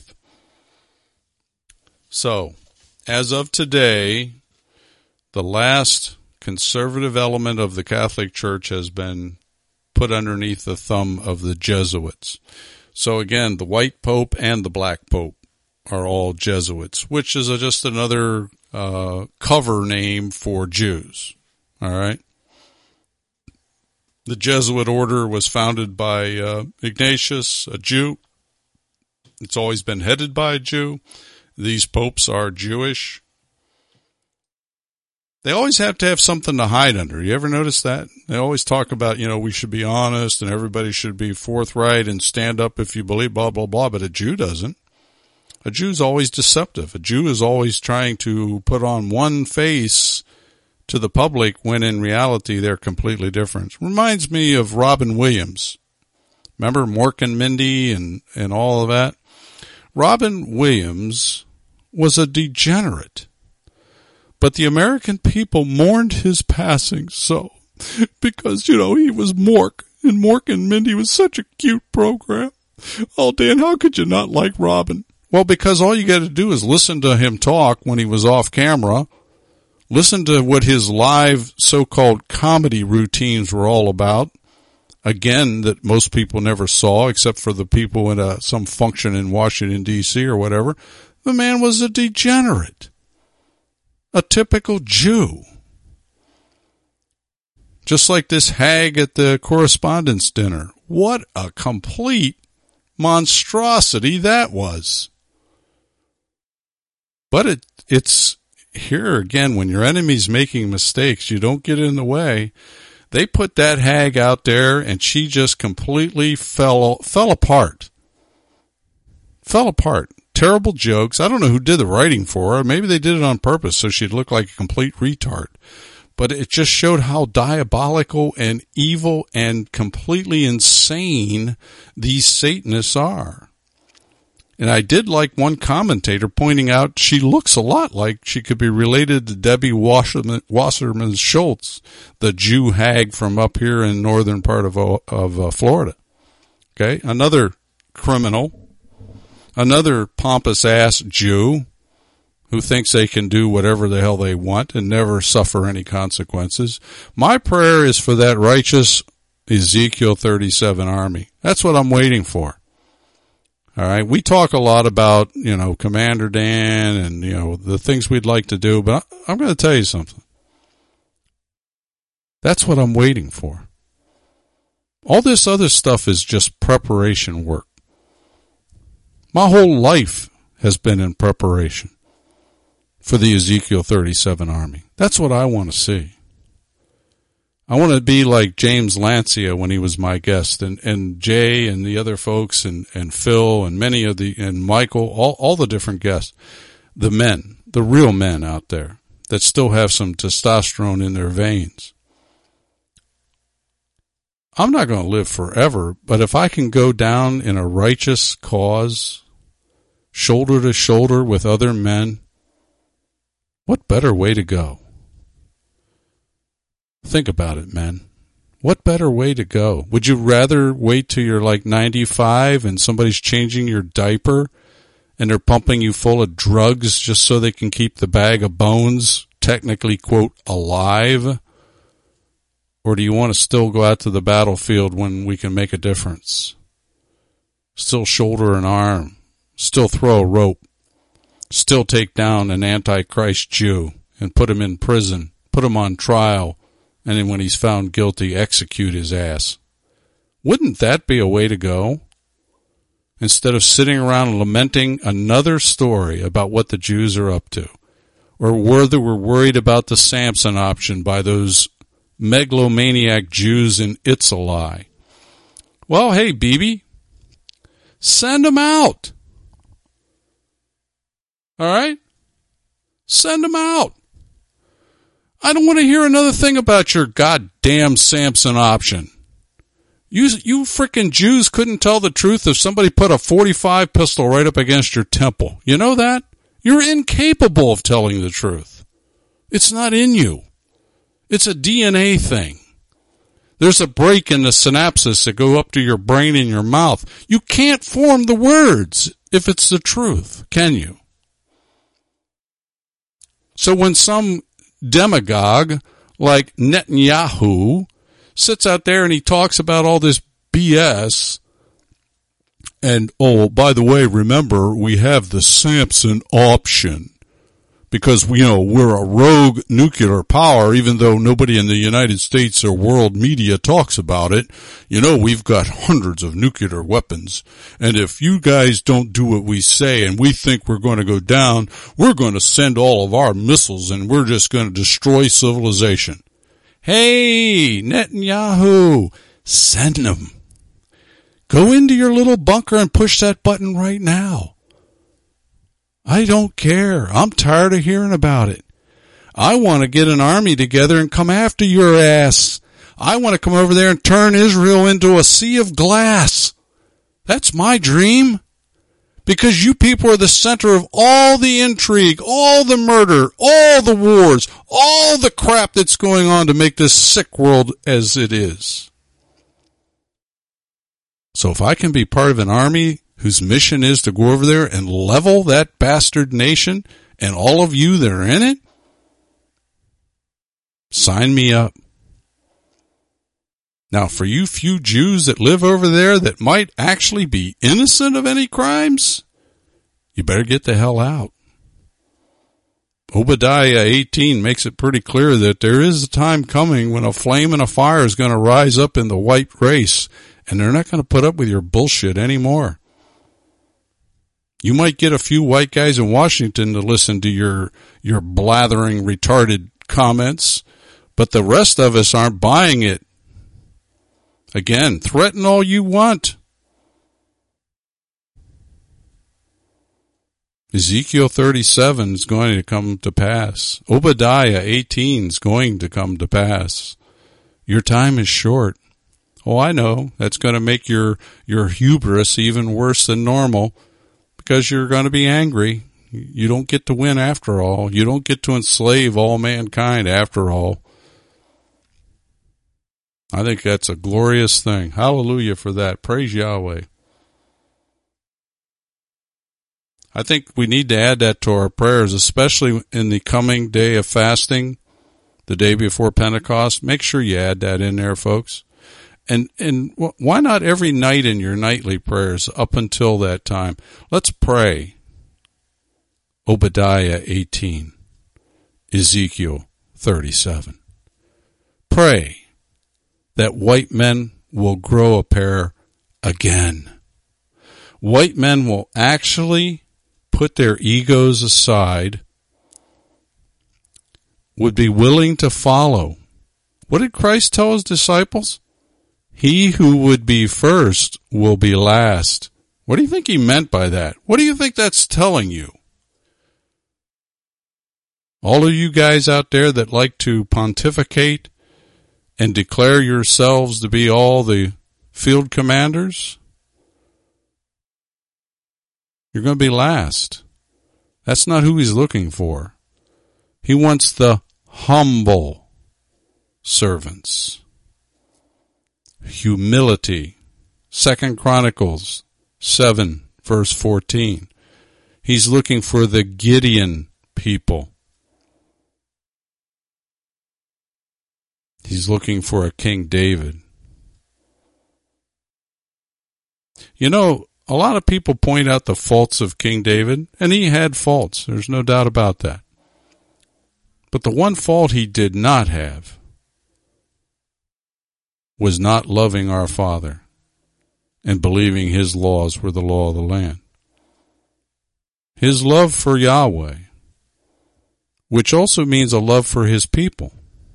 Speaker 2: So, as of today, the last conservative element of the Catholic Church has been put underneath the thumb of the Jesuits. So again, the white pope and the black pope are all Jesuits, which is just another cover name for Jews. All right. The Jesuit order was founded by Ignatius, a Jew. It's always been headed by a Jew. These popes are Jewish. They always have to have something to hide under. You ever notice that? They always talk about, we should be honest and everybody should be forthright and stand up if you believe blah, blah, blah, but a Jew doesn't. A Jew's always deceptive. A Jew is always trying to put on one face to the public when in reality they're completely different. Reminds me of Robin Williams. Remember Mork and Mindy and all of that? Robin Williams was a degenerate, but the American people mourned his passing so because, you know, he was Mork, and Mork and Mindy was such a cute program. Oh, Dan, how could you not like Robin? Well, because all you got to do is listen to him talk when he was off camera. Listen to what his live so-called comedy routines were all about. Again, that most people never saw, except for the people in some function in Washington, D.C. or whatever. The man was a degenerate. A typical Jew. Just like this hag at the correspondence dinner. What a complete monstrosity that was. But it's here again, when your enemy's making mistakes, you don't get in the way. They put that hag out there, and she just completely fell apart. Fell apart. Terrible jokes. I don't know who did the writing for her. Maybe they did it on purpose so she'd look like a complete retard. But it just showed how diabolical and evil and completely insane these Satanists are. And I did like one commentator pointing out she looks a lot like she could be related to Debbie Wasserman Schultz, the Jew hag from up here in northern part of Florida. Okay, another criminal, another pompous ass Jew who thinks they can do whatever the hell they want and never suffer any consequences. My prayer is for that righteous Ezekiel 37 army. That's what I'm waiting for. All right. We talk a lot about, you know, Commander Dan and, you know, the things we'd like to do, but I'm going to tell you something. That's what I'm waiting for. All this other stuff is just preparation work. My whole life has been in preparation for the Ezekiel 37 army. That's what I want to see. I want to be like James Lancia when he was my guest, and Jay and the other folks, and Phil and many of and Michael, all the different guests, the men, the real men out there that still have some testosterone in their veins. I'm not going to live forever, but if I can go down in a righteous cause, shoulder to shoulder with other men, what better way to go? Think about it, man. What better way to go? Would you rather wait till you're like 95 and somebody's changing your diaper and they're pumping you full of drugs just so they can keep the bag of bones technically, quote, alive? Or do you want to still go out to the battlefield when we can make a difference? Still shoulder an arm, still throw a rope, still take down an Antichrist Jew and put him in prison, put him on trial, and then when he's found guilty, execute his ass. Wouldn't that be a way to go? Instead of sitting around lamenting another story about what the Jews are up to, or whether we're worried about the Samson option by those megalomaniac Jews in Itzalai. Well, hey, Bibi, send them out. All right? Send them out. I don't want to hear another thing about your goddamn Samson option. You frickin' Jews couldn't tell the truth if somebody put a .45 pistol right up against your temple. You know that? You're incapable of telling the truth. It's not in you. It's a DNA thing. There's a break in the synapses that go up to your brain and your mouth. You can't form the words if it's the truth, can you? So when some demagogue like Netanyahu sits out there and he talks about all this BS, and, oh, by the way, remember, we have the Samson option because, you know, we're a rogue nuclear power, even though nobody in the United States or world media talks about it. You know, we've got hundreds of nuclear weapons, and if you guys don't do what we say and we think we're going to go down, we're going to send all of our missiles and we're just going to destroy civilization. Hey, Netanyahu, send them. Go into your little bunker and push that button right now. I don't care. I'm tired of hearing about it. I want to get an army together and come after your ass. I want to come over there and turn Israel into a sea of glass. That's my dream. Because you people are the center of all the intrigue, all the murder, all the wars, all the crap that's going on to make this sick world as it is. So if I can be part of an army whose mission is to go over there and level that bastard nation and all of you that are in it, sign me up. Now, for you few Jews that live over there that might actually be innocent of any crimes, you better get the hell out. Obadiah 18 makes it pretty clear that there is a time coming when a flame and a fire is going to rise up in the white race, and they're not going to put up with your bullshit anymore. You might get a few white guys in Washington to listen to your blathering, retarded comments, but the rest of us aren't buying it. Again, threaten all you want. Ezekiel 37 is going to come to pass. Obadiah 18 is going to come to pass. Your time is short. Oh, I know. That's going to make your hubris even worse than normal because you're going to be angry. You don't get to win after all. You don't get to enslave all mankind after all. I think that's a glorious thing. Hallelujah for that. Praise Yahweh. I think we need to add that to our prayers, especially in the coming day of fasting, the day before Pentecost. Make sure you add that in there, folks. And why not every night in your nightly prayers up until that time? Let's pray. Obadiah 18, Ezekiel 37. Pray that white men will grow a pair again. White men will actually put their egos aside, would be willing to follow. What did Christ tell his disciples? He who would be first will be last. What do you think he meant by that? What do you think that's telling you? All of you guys out there that like to pontificate and declare yourselves to be all the field commanders, you're going to be last. That's not who he's looking for. He wants the humble servants. Humility. 2 Chronicles 7, verse 14. He's looking for the Gideon people. He's looking for a King David. You know, a lot of people point out the faults of King David, and he had faults. There's no doubt about that. But the one fault he did not have was not loving our Father and believing his laws were the law of the land. His love for Yahweh, which also means a love for his people,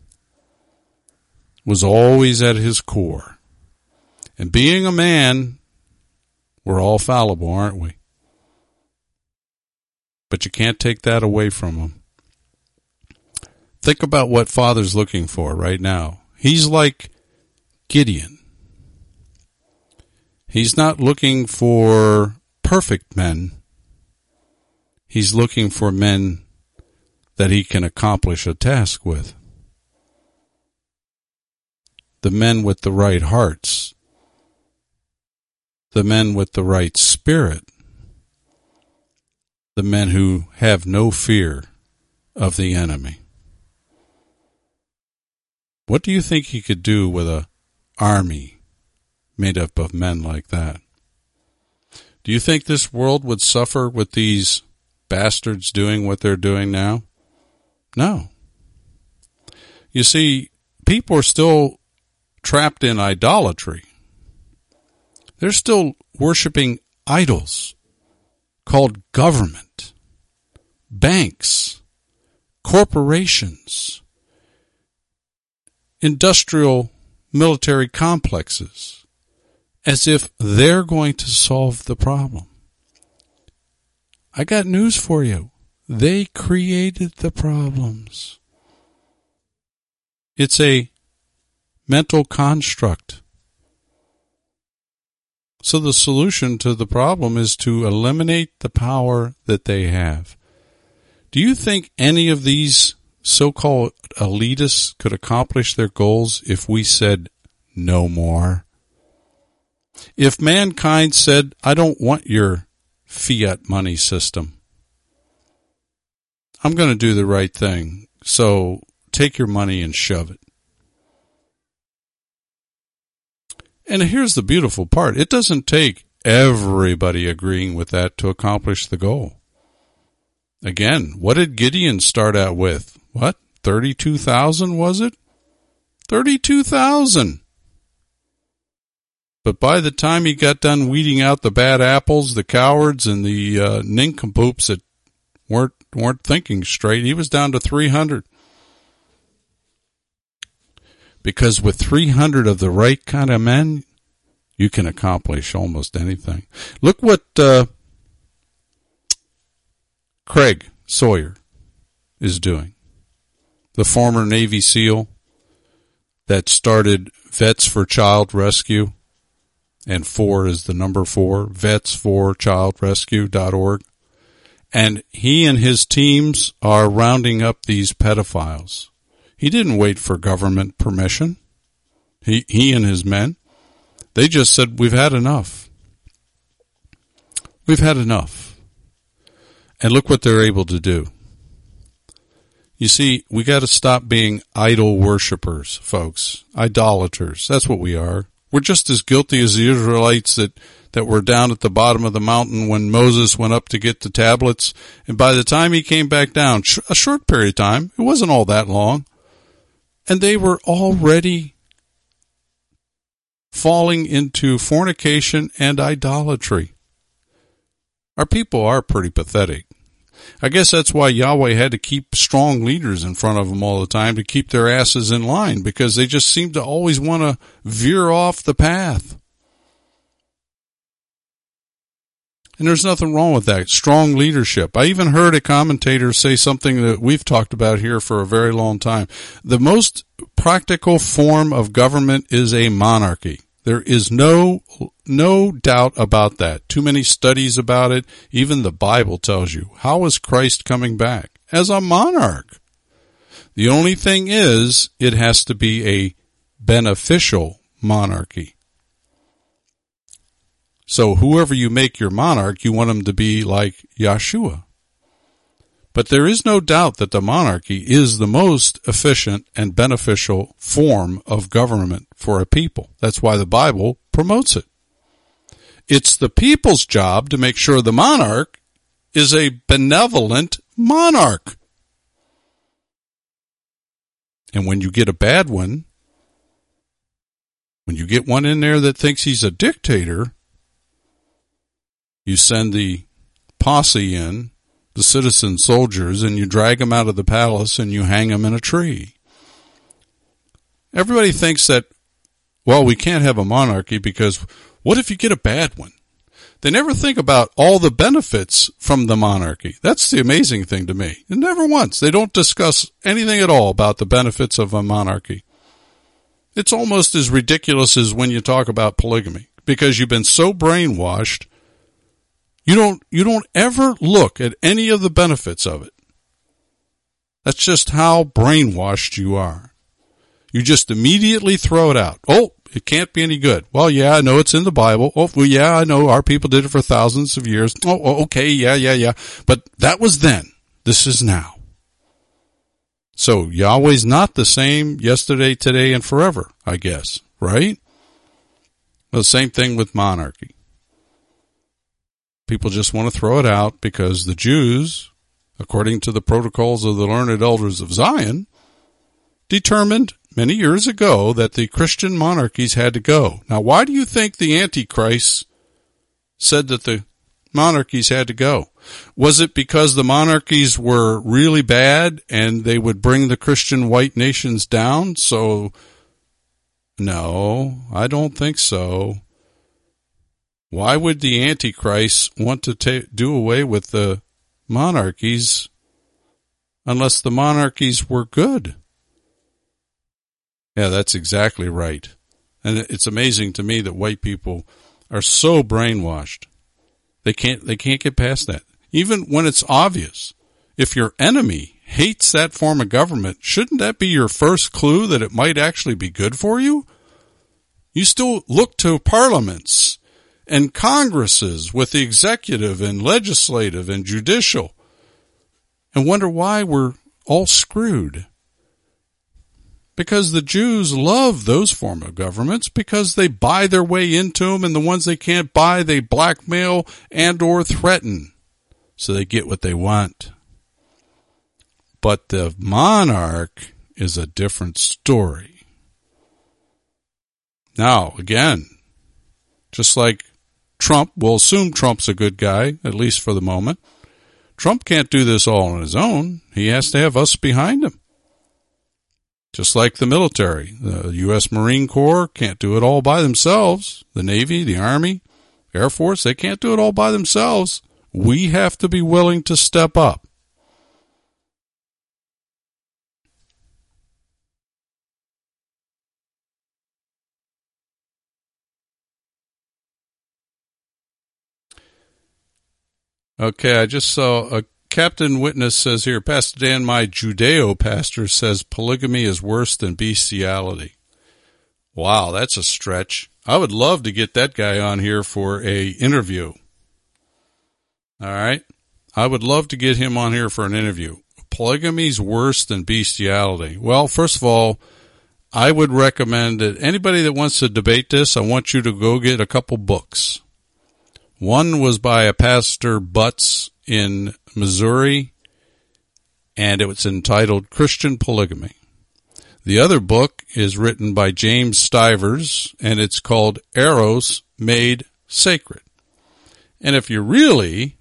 Speaker 2: was always at his core. And being a man, we're all fallible, aren't we? But you can't take that away from him. Think about what Father's looking for right now. He's like Gideon. He's not looking for perfect men. He's looking for men that he can accomplish a task with. The men with the right hearts. The men with the right spirit. The men who have no fear of the enemy. What do you think he could do with an army made up of men like that? Do you think this world would suffer with these bastards doing what they're doing now? No. You see, people are still trapped in idolatry. They're still worshiping idols called government, banks, corporations, industrial military complexes, as if they're going to solve the problem. I got news for you. They created the problems. It's a mental construct. So the solution to the problem is to eliminate the power that they have. Do you think any of these so-called elitists could accomplish their goals if we said no more? If mankind said, I don't want your fiat money system. I'm going to do the right thing. So take your money and shove it. And here's the beautiful part. It doesn't take everybody agreeing with that to accomplish the goal. Again, what did Gideon start out with? What? 32,000 was it? 32,000. But by the time he got done weeding out the bad apples, the cowards, and the nincompoops that weren't thinking straight, he was down to 300. Because with 300 of the right kind of men, you can accomplish almost anything. Look what Craig Sawyer is doing. The former Navy SEAL that started Vets for Child Rescue, and 4 is the number 4, vetsforchildrescue.org. And he and his teams are rounding up these pedophiles. He didn't wait for government permission. He and his men, they just said, we've had enough. We've had enough. And look what they're able to do. You see, we got to stop being idol worshipers, folks. Idolaters. That's what we are. We're just as guilty as the Israelites that were down at the bottom of the mountain when Moses went up to get the tablets. And by the time he came back down, a short period of time, it wasn't all that long, and they were already falling into fornication and idolatry. Our people are pretty pathetic. I guess that's why Yahweh had to keep strong leaders in front of them all the time to keep their asses in line, because they just seem to always want to veer off the path. And there's nothing wrong with that. Strong leadership. I even heard a commentator say something that we've talked about here for a very long time. The most practical form of government is a monarchy. There is no doubt about that. Too many studies about it. Even the Bible tells you. How is Christ coming back? As a monarch. The only thing is, it has to be a beneficial monarchy. So whoever you make your monarch, you want him to be like Yeshua. But there is no doubt that the monarchy is the most efficient and beneficial form of government for a people. That's why the Bible promotes it. It's the people's job to make sure the monarch is a benevolent monarch. And when you get a bad one, when you get one in there that thinks he's a dictator, you send the posse in, the citizen soldiers, and you drag them out of the palace and you hang them in a tree. Everybody thinks that, well, we can't have a monarchy because what if you get a bad one? They never think about all the benefits from the monarchy. That's the amazing thing to me. And never once. They don't discuss anything at all about the benefits of a monarchy. It's almost as ridiculous as when you talk about polygamy, because you've been so brainwashed. You don't ever look at any of the benefits of it. That's just how brainwashed you are. You just immediately throw it out. Oh, it can't be any good. Well, yeah, I know it's in the Bible. Oh, well, yeah, I know our people did it for thousands of years. Oh, okay, yeah. But that was then. This is now. So Yahweh's not the same yesterday, today, and forever, I guess, right? Well, the same thing with monarchy. People just want to throw it out because the Jews, according to the protocols of the learned elders of Zion, determined many years ago that the Christian monarchies had to go. Now, why do you think the Antichrist said that the monarchies had to go? Was it because the monarchies were really bad and they would bring the Christian white nations down? So, no, I don't think so. Why would the Antichrist want to do away with the monarchies unless the monarchies were good? Yeah, that's exactly right. And it's amazing to me that white people are so brainwashed. They can't get past that. Even when it's obvious. If your enemy hates that form of government, shouldn't that be your first clue that it might actually be good for you? You still look to parliaments and congresses with the executive and legislative and judicial and wonder why we're all screwed. Because the Jews love those form of governments because they buy their way into them, and the ones they can't buy, they blackmail and or threaten so they get what they want. But the monarch is a different story. Now, again, just like Trump, we'll assume Trump's a good guy, at least for the moment. Trump can't do this all on his own. He has to have us behind him. Just like the military. The U.S. Marine Corps can't do it all by themselves. The Navy, the Army, Air Force, they can't do it all by themselves. We have to be willing to step up. Okay, I just saw Captain Witness says here, Pastor Dan, my Judeo pastor, says polygamy is worse than bestiality. Wow, that's a stretch. I would love to get that guy on here for a interview. All right? I would love to get him on here for an interview. Polygamy's worse than bestiality. Well, first of all, I would recommend that anybody that wants to debate this, I want you to go get a couple books. One was by a Pastor Butts in Missouri, and it was entitled Christian Polygamy. The other book is written by James Stivers, and it's called Eros Made Sacred. And if you really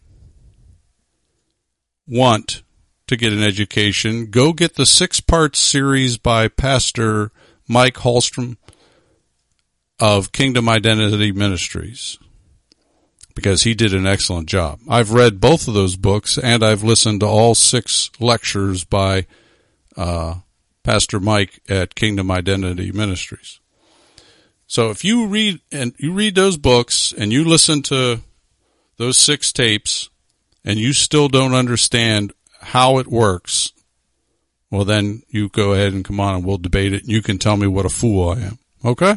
Speaker 2: want to get an education, go get the 6-part series by Pastor Mike Hallstrom of Kingdom Identity Ministries, because he did an excellent job. I've read both of those books, and I've listened to all 6 lectures by Pastor Mike at Kingdom Identity Ministries. So if you read those books and you listen to those 6 tapes and you still don't understand how it works, well then you go ahead and come on and we'll debate it, and you can tell me what a fool I am. Okay?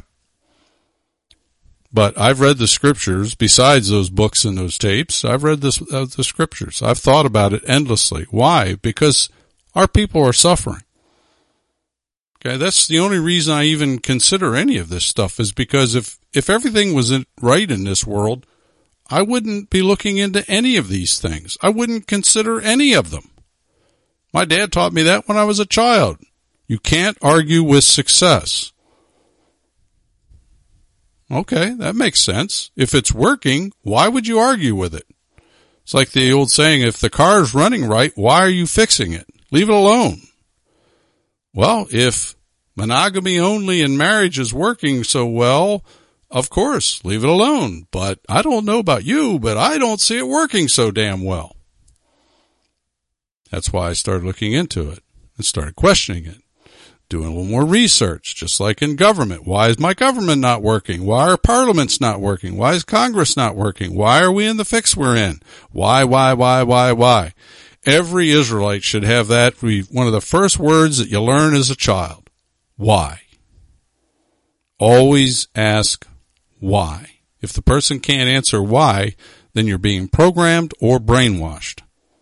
Speaker 2: But I've read the scriptures besides those books and those tapes. I've read the scriptures. I've thought about it endlessly. Why? Because our people are suffering. Okay, that's the only reason I even consider any of this stuff, is because if everything was right in this world, I wouldn't be looking into any of these things. I wouldn't consider any of them. My dad taught me that when I was a child. You can't argue with success. Okay, that makes sense. If it's working, why would you argue with it? It's like the old saying, if the car's running right, why are you fixing it? Leave it alone. Well, if monogamy only in marriage is working so well, of course, leave it alone. But I don't know about you, but I don't see it working so damn well. That's why I started looking into it and started questioning it. Doing a little more research, just like in government. Why is my government not working? Why are parliaments not working? Why is Congress not working? Why are we in the fix we're in? Why? Every Israelite should have that be one of the first words that you learn as a child. Why? Always ask why. If the person can't answer why, then you're being programmed or brainwashed.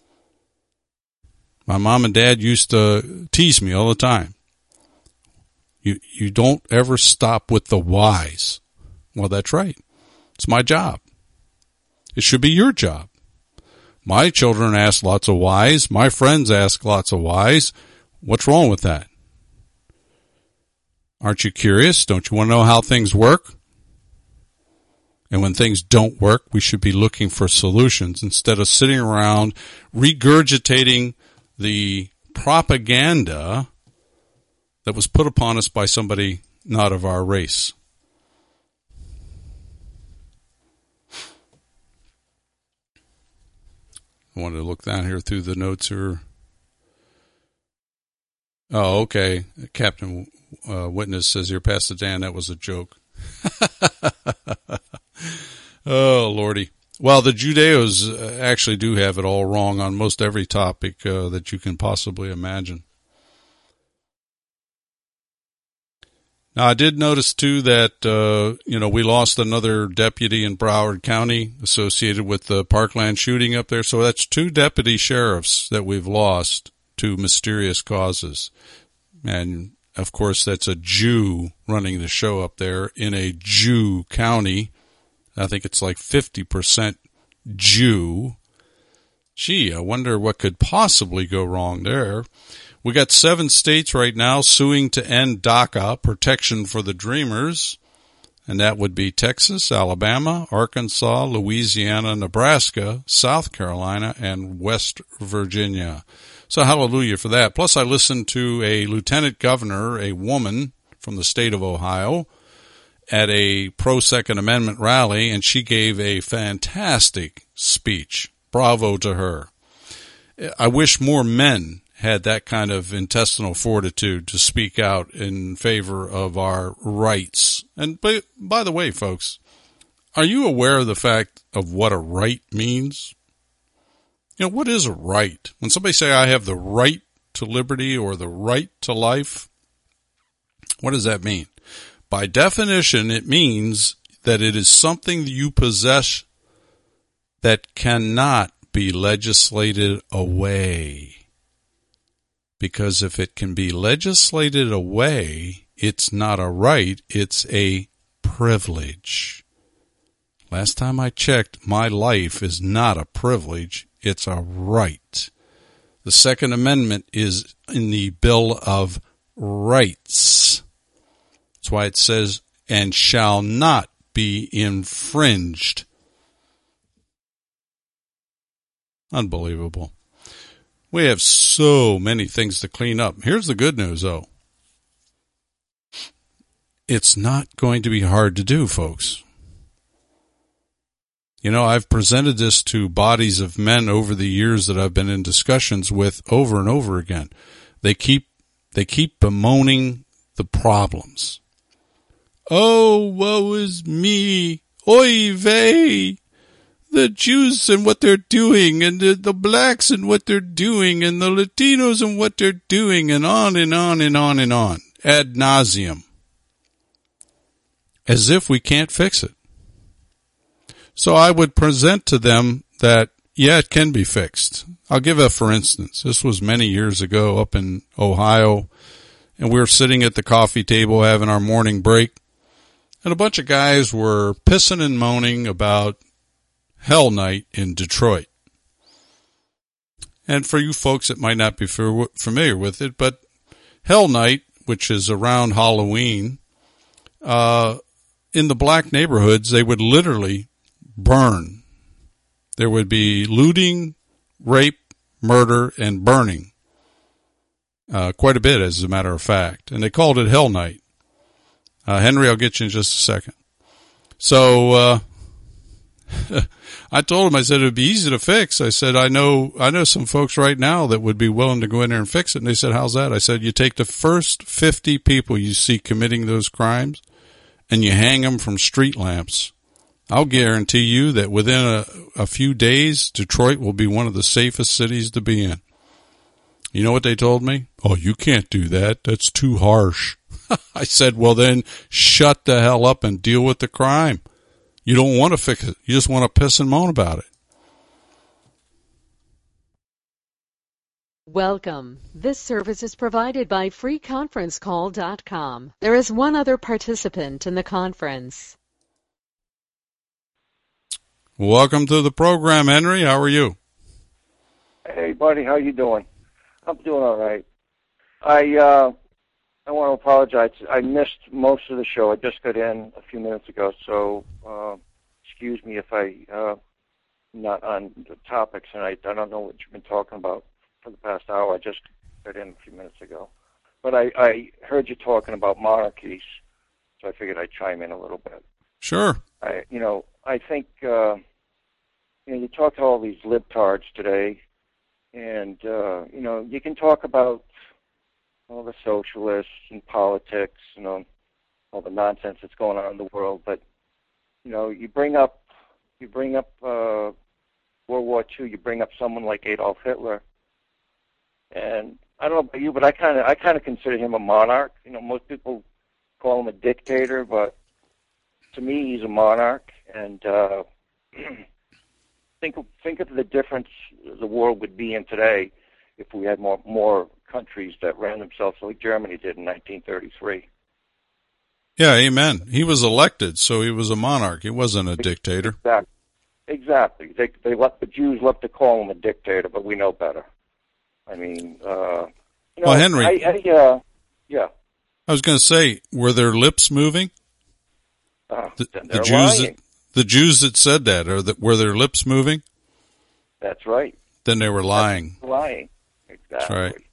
Speaker 2: My mom and dad used to tease me all the time. You don't ever stop with the whys. Well, that's right. It's my job. It should be your job. My children ask lots of whys. My friends ask lots of whys. What's wrong with that? Aren't you curious? Don't you want to know how things work? And when things don't work, we should be looking for solutions instead of sitting around regurgitating the propaganda that was put upon us by somebody not of our race. I wanted to look down here through the notes here. Oh, okay. Captain Witness says here, Pastor Dan, that was a joke. Oh, Lordy. Well, the Judeos actually do have it all wrong on most every topic that you can possibly imagine. Now, I did notice, too, that, we lost another deputy in Broward County associated with the Parkland shooting up there. So that's 2 deputy sheriffs that we've lost to mysterious causes. And, of course, that's a Jew running the show up there in a Jew county. I think it's like 50% Jew. Gee, I wonder what could possibly go wrong there. We got 7 states right now suing to end DACA, protection for the dreamers, and that would be Texas, Alabama, Arkansas, Louisiana, Nebraska, South Carolina, and West Virginia. So hallelujah for that. Plus, I listened to a lieutenant governor, a woman from the state of Ohio, at a pro-Second Amendment rally, and she gave a fantastic speech. Bravo to her. I wish more men had that kind of intestinal fortitude to speak out in favor of our rights. And by the way, folks, are you aware of the fact of what a right means? What is a right? When somebody say, I have the right to liberty or the right to life, what does that mean? By definition, it means that it is something that you possess that cannot be legislated away. Because if it can be legislated away, it's not a right, it's a privilege. Last time I checked, my life is not a privilege, it's a right. The Second Amendment is in the Bill of Rights. That's why it says, and shall not be infringed. Unbelievable. We have so many things to clean up. Here's the good news, though. It's not going to be hard to do, folks. I've presented this to bodies of men over the years that I've been in discussions with over and over again. They keep bemoaning the problems. Oh, woe is me. Oy vey. The Jews and what they're doing, and the blacks and what they're doing, and the Latinos and what they're doing, and on and on and on and on, ad nauseum. As if we can't fix it. So I would present to them that, yeah, it can be fixed. I'll give a for instance. This was many years ago up in Ohio, and we were sitting at the coffee table having our morning break, and a bunch of guys were pissing and moaning about Hell Night in Detroit. And for you folks that might not be familiar with it, but Hell Night, which is around Halloween, in the black neighborhoods, they would literally burn. There would be looting, rape, murder, and burning. Quite a bit, as a matter of fact. And they called it Hell Night. Henry, I'll get you in just a second. So, I told him, I said, it would be easy to fix. I said, I know some folks right now that would be willing to go in there and fix it. And they said, how's that? I said, you take the first 50 people you see committing those crimes and you hang them from street lamps. I'll guarantee you that within a few days, Detroit will be one of the safest cities to be in. You know what they told me? Oh, you can't do that. That's too harsh. I said, well then shut the hell up and deal with the crime. You don't want to fix it. You just want to piss and moan about it.
Speaker 3: Welcome. This service is provided by freeconferencecall.com. There is one other participant in the conference.
Speaker 2: Welcome to the program, Henry. How are you?
Speaker 4: Hey, buddy. How you doing? I'm doing all right. I want to apologize. I missed most of the show. I just got in a few minutes ago, so excuse me if I'm not on the topics, and I don't know what you've been talking about for the past hour. I just got in a few minutes ago. But I heard you talking about monarchies, so I figured I'd chime in a little bit.
Speaker 2: Sure.
Speaker 4: I think, you talk to all these libtards today, and, you can talk about all the socialists and politics and all the nonsense that's going on in the world, but, you bring up you bring up World War II, you bring up someone like Adolf Hitler, and I don't know about you, but I kind of consider him a monarch. You know, most people call him a dictator, but to me, he's a monarch. And think of the difference the world would be in today if we had more countries that ran themselves like Germany did in 1933.
Speaker 2: Yeah, amen. He was elected, so he was a monarch. He wasn't a dictator.
Speaker 4: Exactly. The Jews love to call him a dictator, but we know better. I mean,
Speaker 2: well, Henry.
Speaker 4: Yeah.
Speaker 2: I was going to say, were their lips moving? The Jews that said that, were their lips moving?
Speaker 4: That's right.
Speaker 2: Then they were lying.
Speaker 4: Lying. Exactly.
Speaker 2: That's right.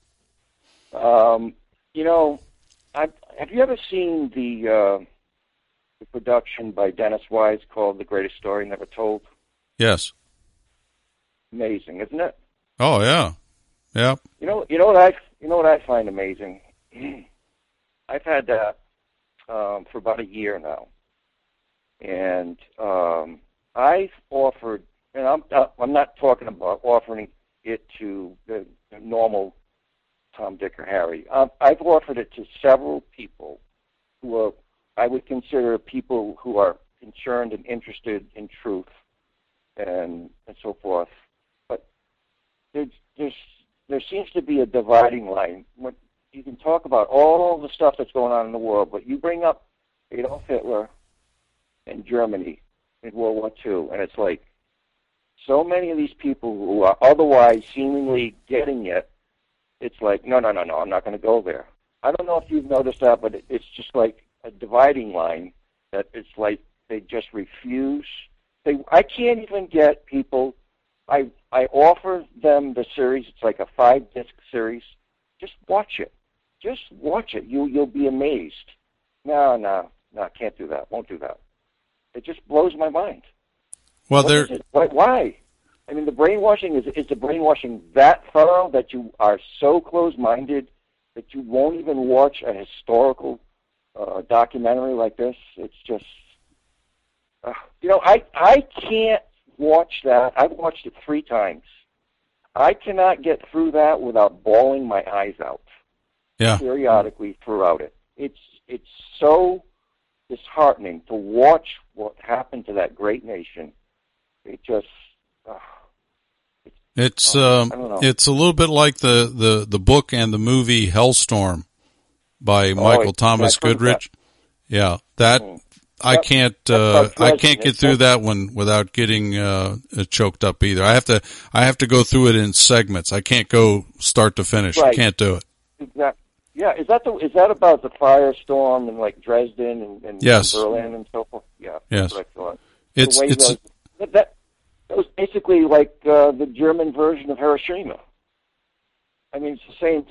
Speaker 4: Have you ever seen the production by Dennis Wise called "The Greatest Story Never Told"?
Speaker 2: Yes.
Speaker 4: Amazing, isn't it?
Speaker 2: Oh yeah. Yeah.
Speaker 4: You know what I find amazing. I've had that for about a year now, and I've offered, and I'm not talking about offering it to the normal Tom, Dick, or Harry. I've offered it to several people who I would consider people who are concerned and interested in truth and so forth. But there seems to be a dividing line. You can talk about all the stuff that's going on in the world, but you bring up Adolf Hitler and Germany in World War II, and it's like so many of these people who are otherwise seemingly getting it, it's like, no, I'm not going to go there. I don't know if you've noticed that, but it's just like a dividing line that it's like they just refuse. I can't even get people. I offer them the series. It's like a 5-disc series. Just watch it. Just watch it. You'll be amazed. No, can't do that. Won't do that. It just blows my mind.
Speaker 2: Well,
Speaker 4: why? I mean, the brainwashing is the brainwashing that thorough that you are so close-minded that you won't even watch a historical documentary like this. It's just, I can't watch that. I've watched it 3 times. I cannot get through that without bawling my eyes out.
Speaker 2: Yeah.
Speaker 4: Periodically throughout it. It's so disheartening to watch what happened to that great nation. It just.
Speaker 2: It's a little bit like the book and the movie Hellstorm by Michael Thomas Goodrich. Yeah, that I can't get through that one without getting choked up either. I have to go through it in segments. I can't go start to finish.
Speaker 4: Right.
Speaker 2: I can't do it.
Speaker 4: Exactly. Yeah, is that about the firestorm in like Dresden and
Speaker 2: yes.
Speaker 4: Berlin and so forth? Yeah,
Speaker 2: yes.
Speaker 4: That's what I thought.
Speaker 2: That
Speaker 4: was basically like the German version of Hiroshima. I mean, it's the same.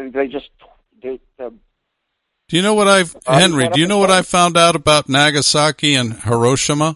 Speaker 2: Do you know what Henry? Do you know what I found out about Nagasaki and Hiroshima?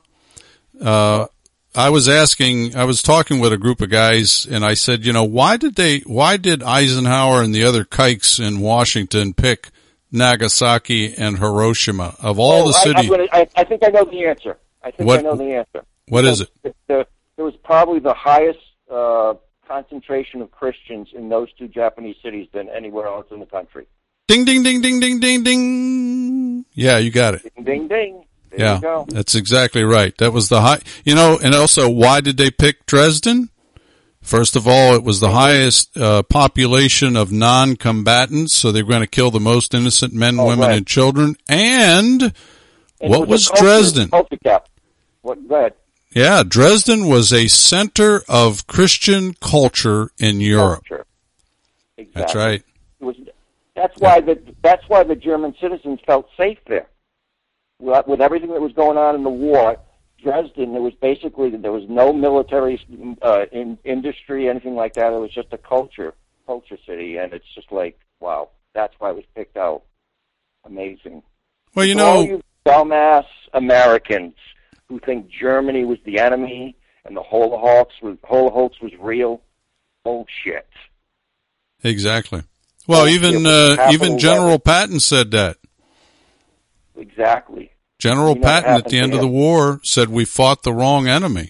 Speaker 2: I was talking with a group of guys, and I said, why did Eisenhower and the other kikes in Washington pick Nagasaki and Hiroshima of all the cities?
Speaker 4: I think I know the answer. I know the answer.
Speaker 2: What is it?
Speaker 4: There was probably the highest concentration of Christians in those 2 Japanese cities than anywhere else in the country.
Speaker 2: Ding, ding, ding, ding, ding, ding, ding. Yeah, you got it.
Speaker 4: Ding, ding, ding.
Speaker 2: There you go. That's exactly right. That was the high, and also why did they pick Dresden? First of all, it was the highest population of non-combatants, so they were going to kill the most innocent men, women, and children. And what was Dresden?
Speaker 4: Culture cap. Go ahead.
Speaker 2: Yeah, Dresden was a center of Christian culture in Europe.
Speaker 4: Exactly.
Speaker 2: That's right.
Speaker 4: That's why the German citizens felt safe there. With everything that was going on in the war, Dresden, there was no military industry, anything like that. It was just a culture city, and it's just like, wow, that's why it was picked out. Amazing.
Speaker 2: Well,
Speaker 4: all you dumbass Americans who think Germany was the enemy and the Holocaust was real, bullshit.
Speaker 2: Exactly. Well, even General Patton said that.
Speaker 4: Exactly.
Speaker 2: General Patton at the end of the war said we fought the wrong enemy.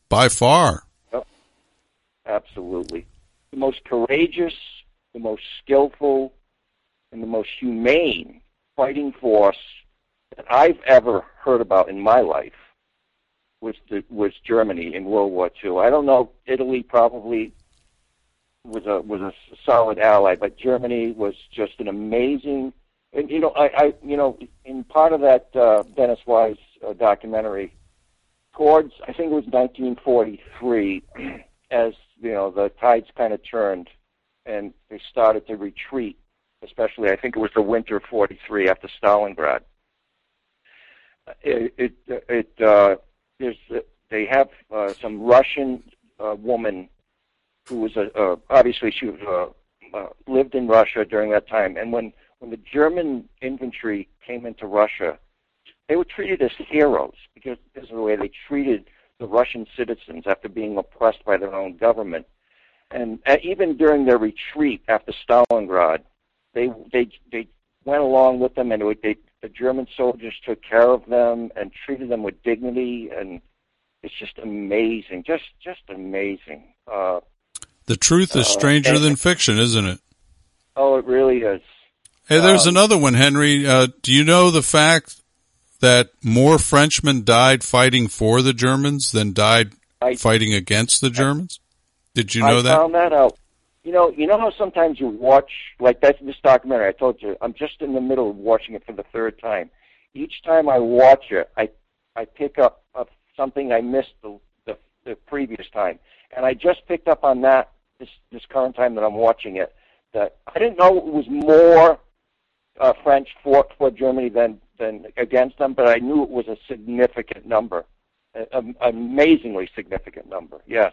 Speaker 2: by far.
Speaker 4: Yep. Absolutely. The most courageous, the most skillful, and the most humane fighting force that I've ever heard about in my life was Germany in World War II. I don't know, Italy probably was a solid ally, but Germany was just an amazing. And I in part of that Dennis Wise documentary, towards I think it was 1943, as the tides kind of turned, and they started to retreat. Especially, I think it was the winter of '43 after Stalingrad. They have some Russian woman who was obviously she was, lived in Russia during that time, and when the German infantry came into Russia, they were treated as heroes because of the way they treated the Russian citizens after being oppressed by their own government, and even during their retreat after Stalingrad, they went along with them, and the German soldiers took care of them and treated them with dignity, and it's just amazing, just amazing.
Speaker 2: The truth is stranger than fiction, isn't it?
Speaker 4: Oh, it really is.
Speaker 2: Hey, there's another one, Henry. Do you know the fact that more Frenchmen died fighting for the Germans than died fighting against the Germans? Did you know that? I
Speaker 4: found that out. You know how sometimes you watch, like this documentary, I told you, I'm just in the middle of watching it for the third time. Each time I watch it, I pick up something I missed the previous time. And I just picked up on that this current time that I'm watching it, that I didn't know it was more French fought for Germany than against them, but I knew it was a significant number, an amazingly significant number, yes.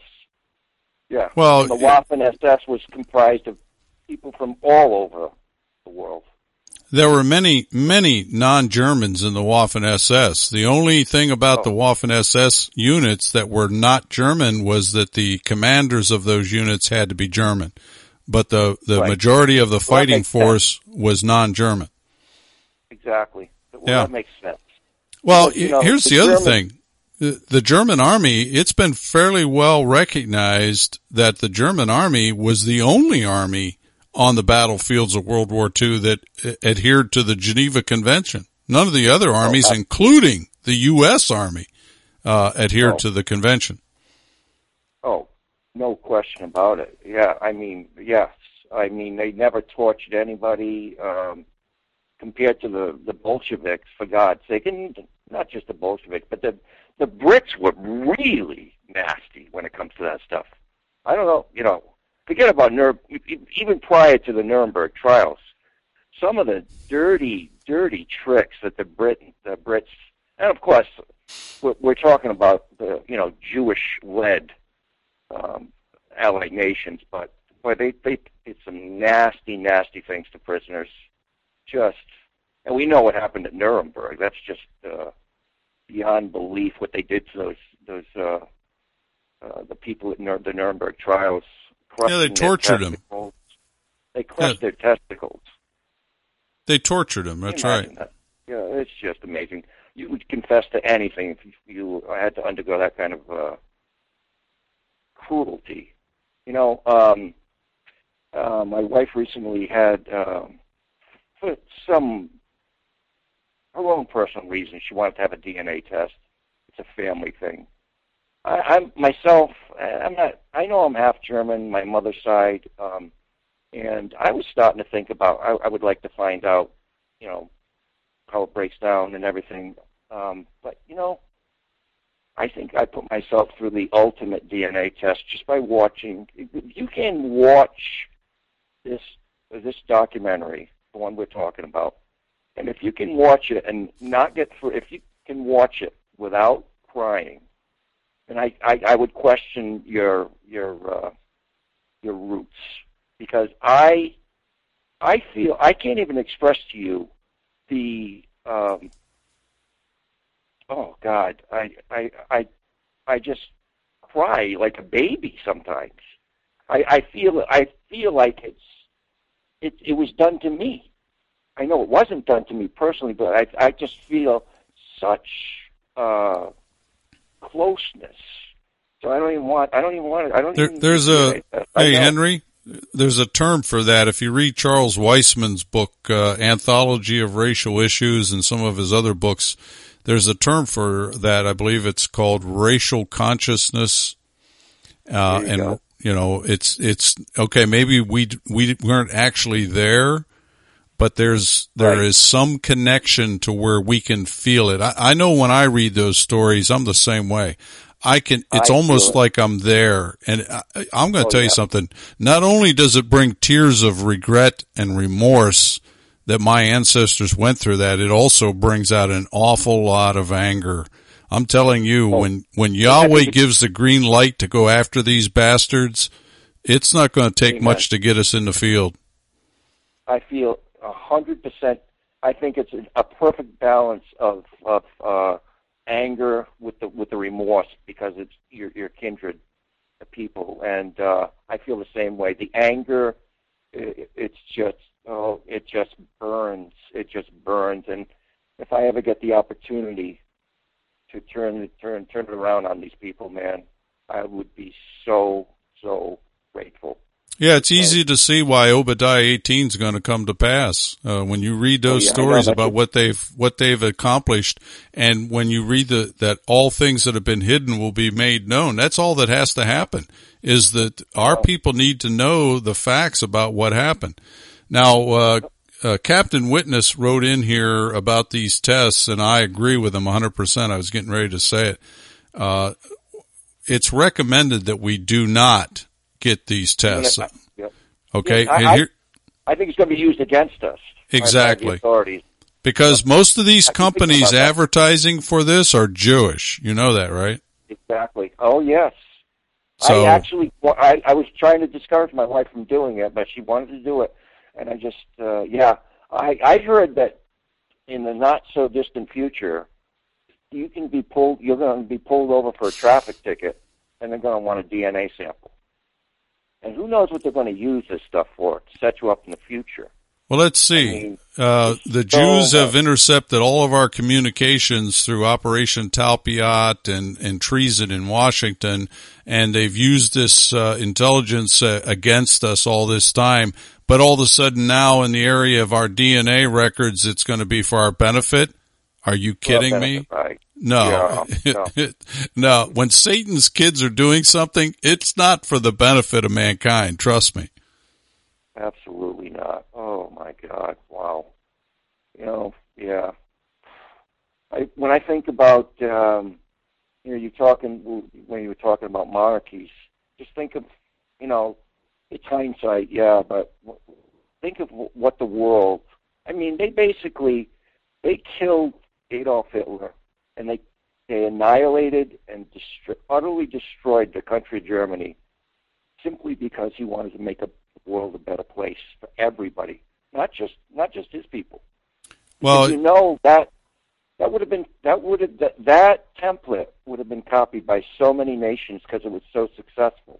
Speaker 4: Yeah.
Speaker 2: Well,
Speaker 4: and the Waffen-SS was comprised of people from all over the world.
Speaker 2: There were many, many non-Germans in the Waffen-SS. The only thing about the Waffen-SS units that were not German was that the commanders of those units had to be German. But the majority of the fighting force was non-German.
Speaker 4: Exactly. That makes sense.
Speaker 2: Well, here's the other thing. The German army, it's been fairly well recognized that the German army was the only army on the battlefields of World War II that adhered to the Geneva Convention. None of the other armies, including the U.S. Army, adhered to the convention.
Speaker 4: Oh, no question about it. Yeah, yes. They never tortured anybody compared to the Bolsheviks, for God's sake. And not just the Bolsheviks, but the Brits were really nasty when it comes to that stuff. I don't know, forget about even prior to the Nuremberg trials, some of the dirty, dirty tricks that the Brits, and of course, we're talking about the, Jewish-led allied nations, but boy, they did some nasty, nasty things to prisoners. And we know what happened at Nuremberg. That's just beyond belief what they did to those the people at the Nuremberg trials.
Speaker 2: Yeah, they tortured them.
Speaker 4: They crushed their testicles.
Speaker 2: They tortured them. That's right.
Speaker 4: That? Yeah, it's just amazing. You would confess to anything if you had to undergo that kind of cruelty. My wife recently had, for her own personal reason, she wanted to have a DNA test. It's a family thing. I know I'm half German, my mother's side, and I was starting to think about, I would like to find out, how it breaks down and everything. But, I think I put myself through the ultimate DNA test just by watching. You can watch this documentary, the one we're talking about, and if you can watch it and not get through, if you can watch it without crying, and I would question your roots, because I feel I can't even express to you the oh God, I just cry like a baby sometimes. I feel like it was done to me. I know it wasn't done to me personally, but I just feel such closeness, So I don't even want.
Speaker 2: There's a hey Henry. There's a term for that. If you read Charles Weissman's book, Anthology of Racial Issues, and some of his other books, there's a term for that. I believe it's called racial consciousness. And you know, it's okay. Maybe we weren't actually there, but there is some connection to where we can feel it. I know when I read those stories, I'm the same way. It's almost like I'm there. And I'm going to tell you something. Not only does it bring tears of regret and remorse that my ancestors went through that, it also brings out an awful lot of anger. I'm telling you, when Yahweh gives the green light to go after these bastards, it's not going to take much to get us in the field. I
Speaker 4: feel 100%. I think it's a perfect balance of anger with the remorse, because it's your kindred people, and I feel the same way. The anger, it just burns. It just burns, and if I ever get the opportunity to turn it around on these people, man, I would be so grateful.
Speaker 2: Yeah, it's easy to see why Obadiah 18 is going to come to pass. When you read those stories about what they've accomplished, and when you read that all things that have been hidden will be made known, that's all that has to happen, is that our people need to know the facts about what happened. Now, Captain Witness wrote in here about these tests, and I agree with him 100%. I was getting ready to say it. It's recommended that we do not get these tests. Okay.
Speaker 4: I think it's going to be used against us.
Speaker 2: Exactly.
Speaker 4: By the authorities.
Speaker 2: Because most of these companies advertising for this are Jewish. You know that, right? Exactly.
Speaker 4: Oh, yes. So, I was trying to discourage my wife from doing it, but she wanted to do it. And I just, I heard that in the not so distant future, you're going to be pulled over for a traffic ticket, and they're going to want a DNA sample. And who knows what they're going to use this stuff for, to set you up in the future.
Speaker 2: Well, let's see. The Jews have intercepted all of our communications through Operation Talpiot and treason in Washington, and they've used this intelligence against us all this time. But all of a sudden now in the area of our DNA records, it's going to be for our benefit? Are you kidding me?
Speaker 4: Right.
Speaker 2: No.
Speaker 4: Yeah,
Speaker 2: no. When Satan's kids are doing something, it's not for the benefit of mankind. Trust me.
Speaker 4: Absolutely not. Oh, my God. Wow. Yeah. When I think about, when you were talking about monarchies, just think of, it's hindsight, but think of what the world, they killed Adolf Hitler, and they annihilated and utterly destroyed the country of Germany simply because he wanted to make the world a better place for everybody, not just his people.
Speaker 2: Well,
Speaker 4: that template would have been copied by so many nations because it was so successful.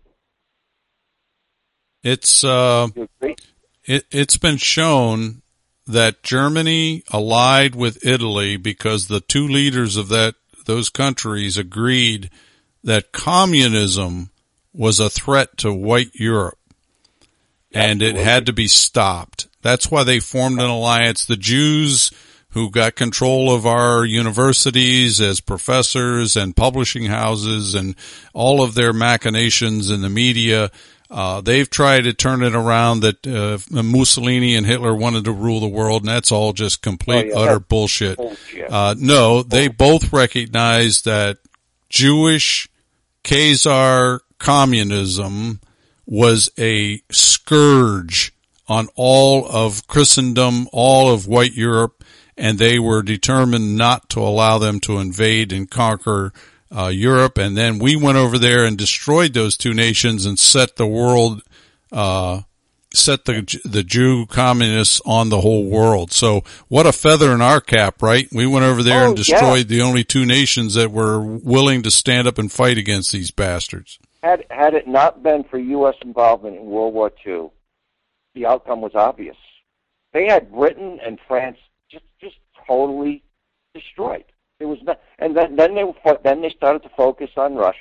Speaker 2: It's been shown that Germany allied with Italy because the two leaders of those countries agreed that communism was a threat to white Europe, and it had to be stopped. That's why they formed an alliance. The Jews, who got control of our universities as professors and publishing houses and all of their machinations in the media, they've tried to turn it around that Mussolini and Hitler wanted to rule the world, and that's all just complete, utter bullshit. No, they both recognize that Jewish Khazar communism was a scourge on all of Christendom, all of white Europe, and they were determined not to allow them to invade and conquer Europe. And then we went over there and destroyed those two nations and set the world, set the Jew communists on the whole world. So what a feather in our cap, right? We went over there and destroyed the only two nations that were willing to stand up and fight against these bastards.
Speaker 4: Had it not been for U.S. involvement in World War II, the outcome was obvious. They had Britain and France just totally destroyed. It was not, and then they started to focus on Russia,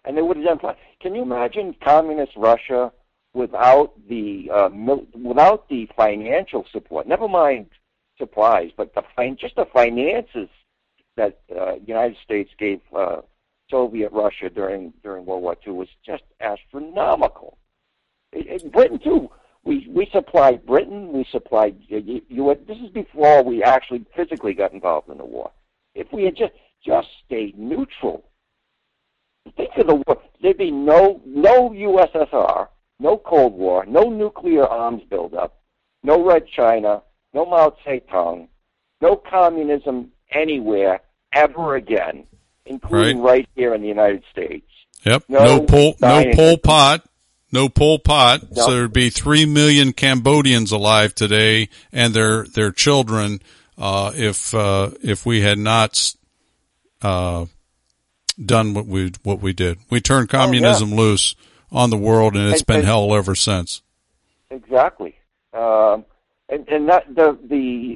Speaker 4: and they would have done fine. Can you imagine communist Russia without the financial support? Never mind supplies, but just the finances that United States gave Soviet Russia during World War II was just astronomical. Britain too. We supplied Britain. We supplied U.S. This is before we actually physically got involved in the war. If we had just stayed neutral, think of the war. There'd be no USSR, no Cold War, no nuclear arms buildup, no Red China, no Mao Zedong, no communism anywhere ever again, including right here in the United States.
Speaker 2: Yep. No Pol Pot. No Pol Pot. Yep. So there'd be 3 million Cambodians alive today and their children, if we had not, done what we did. We turned communism loose on the world, and it's been hell ever since.
Speaker 4: Exactly. And that the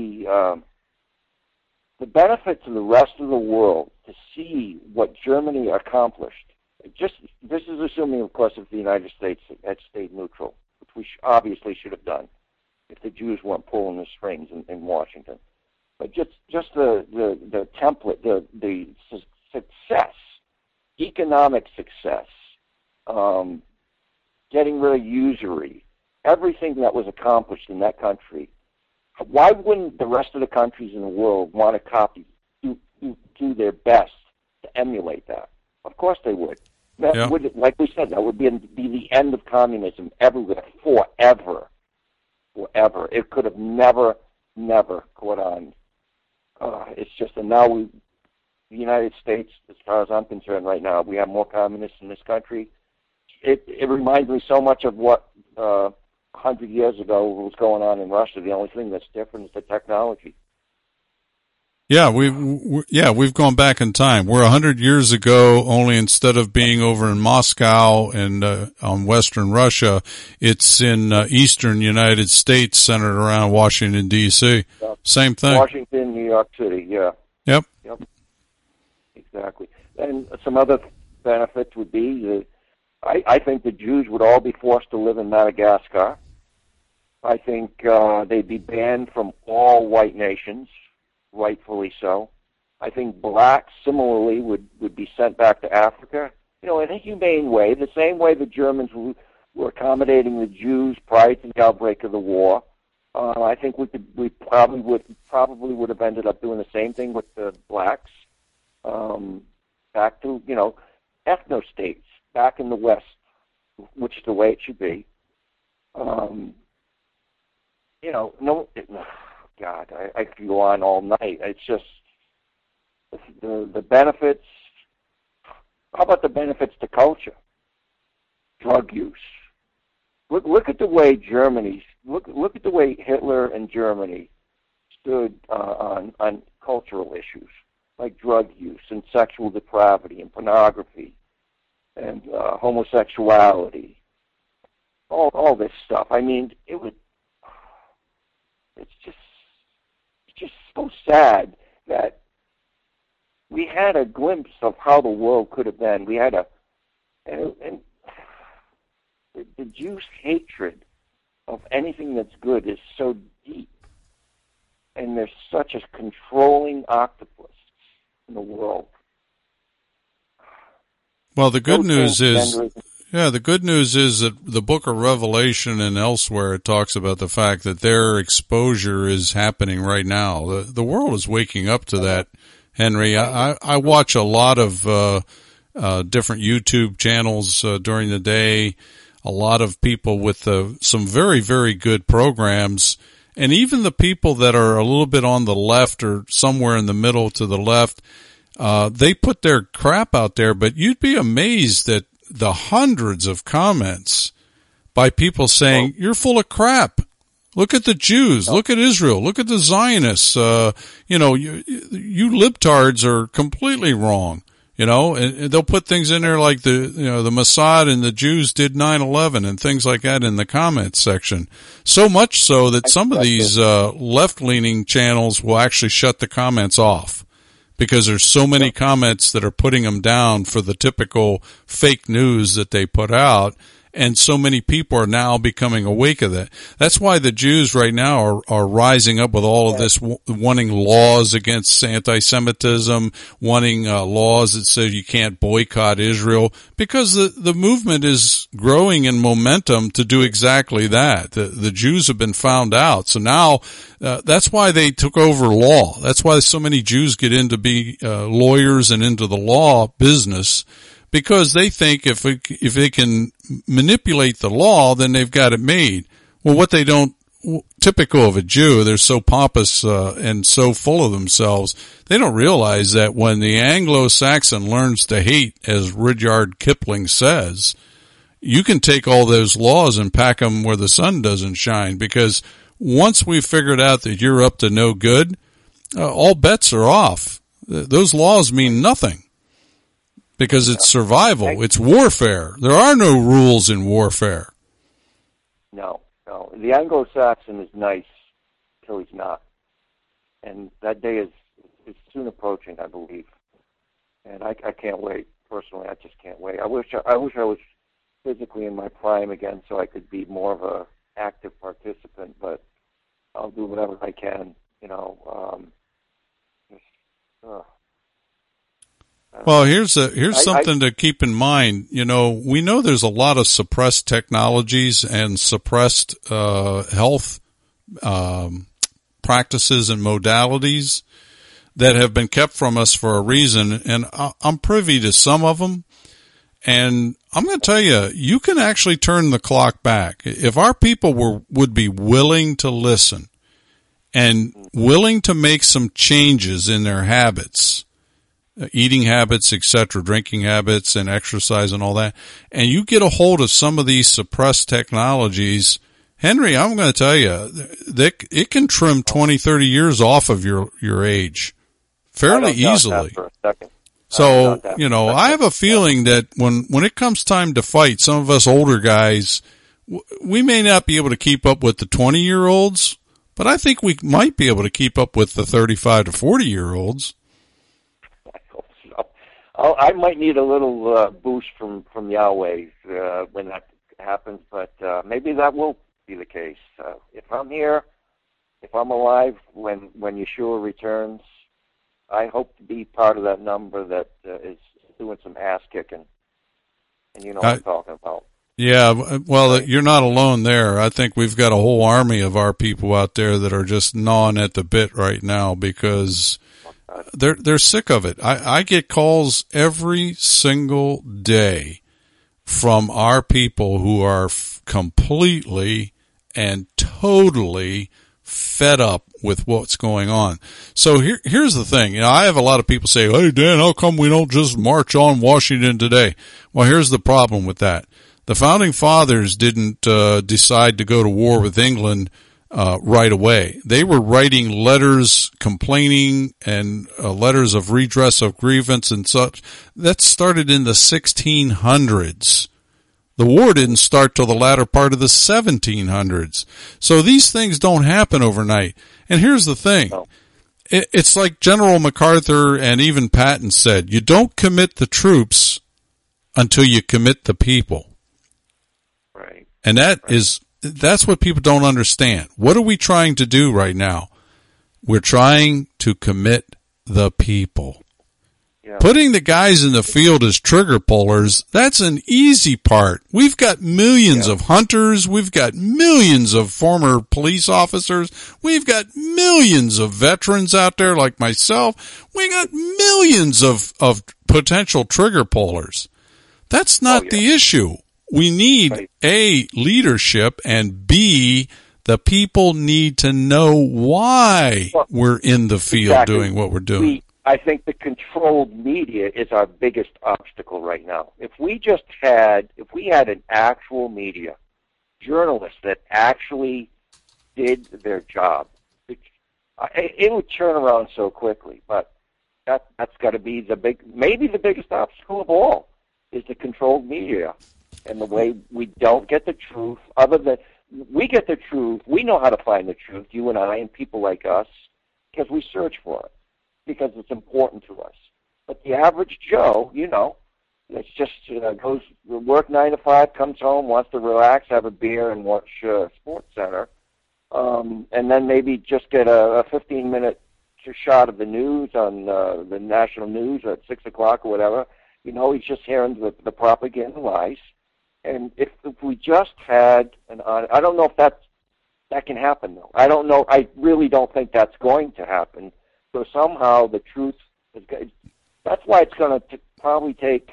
Speaker 4: benefit to the rest of the world to see what Germany accomplished. This is assuming, of course, if the United States had stayed neutral, which we obviously should have done if the Jews weren't pulling the strings in Washington. But just the template, the success, economic success, getting rid of usury, everything that was accomplished in that country. Why wouldn't the rest of the countries in the world want to copy, do their best to emulate that? Of course they would. That would, like we said, that would be the end of communism everywhere forever. Forever. It could have never caught on. It's just, and now the United States, as far as I'm concerned right now, we have more communists in this country. It reminds me so much of what 100 years ago was going on in Russia. The only thing that's different is the technology.
Speaker 2: Yeah, we've gone back in time. We're 100 years ago, only instead of being over in Moscow and on Western Russia, it's in Eastern United States, centered around Washington D.C. Yep. Same thing.
Speaker 4: Washington, New York City. Yeah.
Speaker 2: Yep.
Speaker 4: Exactly. And some other benefits would be that I think the Jews would all be forced to live in Madagascar. I think they'd be banned from all white nations. Rightfully so. I think blacks similarly would be sent back to Africa, in a humane way, the same way the Germans were accommodating the Jews prior to the outbreak of the war. I think we probably would have ended up doing the same thing with the blacks, back to ethno-states back in the West, which is the way it should be. God, I could go on all night. It's just the benefits. How about the benefits to culture? Drug use. Look at the way look at the way Hitler and Germany stood on cultural issues like drug use and sexual depravity and pornography and homosexuality. All this stuff. I mean, it's just so sad that we had a glimpse of how the world could have been. We had and the Jews' hatred of anything that's good is so deep, and there's such a controlling octopus in the world.
Speaker 2: Well, the good news is that the book of Revelation and elsewhere, it talks about the fact that their exposure is happening right now. The world is waking up to that, Henry. I watch a lot of different YouTube channels during the day, a lot of people with some very, very good programs, and even the people that are a little bit on the left or somewhere in the middle to the left, they put their crap out there, but you'd be amazed at the hundreds of comments by people saying, you're full of crap. Look at the Jews. Look at Israel. Look at the Zionists. You libtards are completely wrong. And they'll put things in there like the Mossad and the Jews did 9/11 and things like that in the comments section. So much so that some of these left-leaning channels will actually shut the comments off because there's so many comments that are putting them down for the typical fake news that they put out. And so many people are now becoming awake of that. That's why the Jews right now are rising up with all of this, wanting laws against anti-Semitism, wanting laws that say you can't boycott Israel, because the movement is growing in momentum to do exactly that. The Jews have been found out. So now, that's why they took over law. That's why so many Jews get into be lawyers and into the law business, because they think if they can manipulate the law, then they've got it made. Well, what they don't, typical of a Jew, they're so pompous and so full of themselves, they don't realize that when the Anglo-Saxon learns to hate, as Rudyard Kipling says, you can take all those laws and pack them where the sun doesn't shine, because once we've figured out that you're up to no good, all bets are off. Those laws mean nothing. Because it's survival. It's warfare. There are no rules in warfare.
Speaker 4: No. The Anglo-Saxon is nice till he's not. And that day is soon approaching, I believe. And I can't wait. Personally, I just can't wait. I wish I was physically in my prime again so I could be more of a active participant, but I'll do whatever I can,
Speaker 2: Well, here's something to keep in mind. We know there's a lot of suppressed technologies and suppressed health practices and modalities that have been kept from us for a reason, and I'm privy to some of them. And I'm going to tell you, you can actually turn the clock back. If our people would be willing to listen and willing to make some changes in their habits, eating habits, etc., drinking habits and exercise and all that, and you get a hold of some of these suppressed technologies, Henry, I'm going to tell you, it can trim 20, 30 years off of your age fairly easily. So, I have a feeling that when it comes time to fight, some of us older guys, we may not be able to keep up with the 20-year-olds, but I think we might be able to keep up with the 35 to 40-year-olds.
Speaker 4: I might need a little boost from Yahweh when that happens, but maybe that will be the case. If I'm here, if I'm alive when Yeshua returns, I hope to be part of that number that is doing some ass kicking. And you know what I'm talking about.
Speaker 2: Yeah, well, you're not alone there. I think we've got a whole army of our people out there that are just gnawing at the bit right now because they're sick of it. I get calls every single day from our people who are completely and totally fed up with what's going on. So here's the thing. I have a lot of people say, "Hey, Dan, how come we don't just march on Washington today?" Well, here's the problem with that. The founding fathers didn't decide to go to war with England right away. They were writing letters complaining and letters of redress of grievance and such. That started in the 1600s. The war didn't start till the latter part of the 1700s. So these things don't happen overnight. And here's the thing. It's like General MacArthur and even Patton said, you don't commit the troops until you commit the people.
Speaker 4: Right.
Speaker 2: And that's what people don't understand. What are we trying to do right now? We're trying to commit the people.
Speaker 4: Yeah.
Speaker 2: Putting the guys in the field as trigger pullers, that's an easy part. We've got millions of hunters. We've got millions of former police officers. We've got millions of veterans out there like myself. We got millions of potential trigger pullers. That's not the issue. We need A, leadership, and B, the people need to know why we're in the field doing what we're doing.
Speaker 4: I think the controlled media is our biggest obstacle right now. If we had an actual media, journalists that actually did their job, it would turn around so quickly. But that's got to be maybe the biggest obstacle of all is the controlled media and the way we don't get the truth. Other than we get the truth, we know how to find the truth. You and I and people like us, because we search for it. because it's important to us. But the average Joe, it's just goes work 9 to 5, comes home, wants to relax, have a beer, and watch Sports Center, and then maybe just get a 15-minute shot of the news on the national news at 6 o'clock or whatever. He's just hearing the propaganda lies. And if we just had I don't know if that can happen, though. I don't know. I really don't think that's going to happen. So somehow the truth is. That's why it's going to probably take.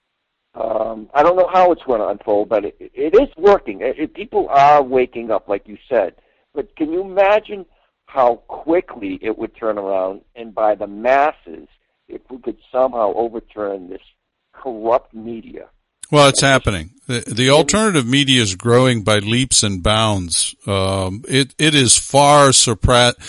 Speaker 4: I don't know how it's going to unfold, but it is working. People are waking up, like you said. But can you imagine how quickly it would turn around, and by the masses, if we could somehow overturn this corrupt media?
Speaker 2: Well, it's happening. The alternative media is growing by leaps and bounds. It is far surpassed.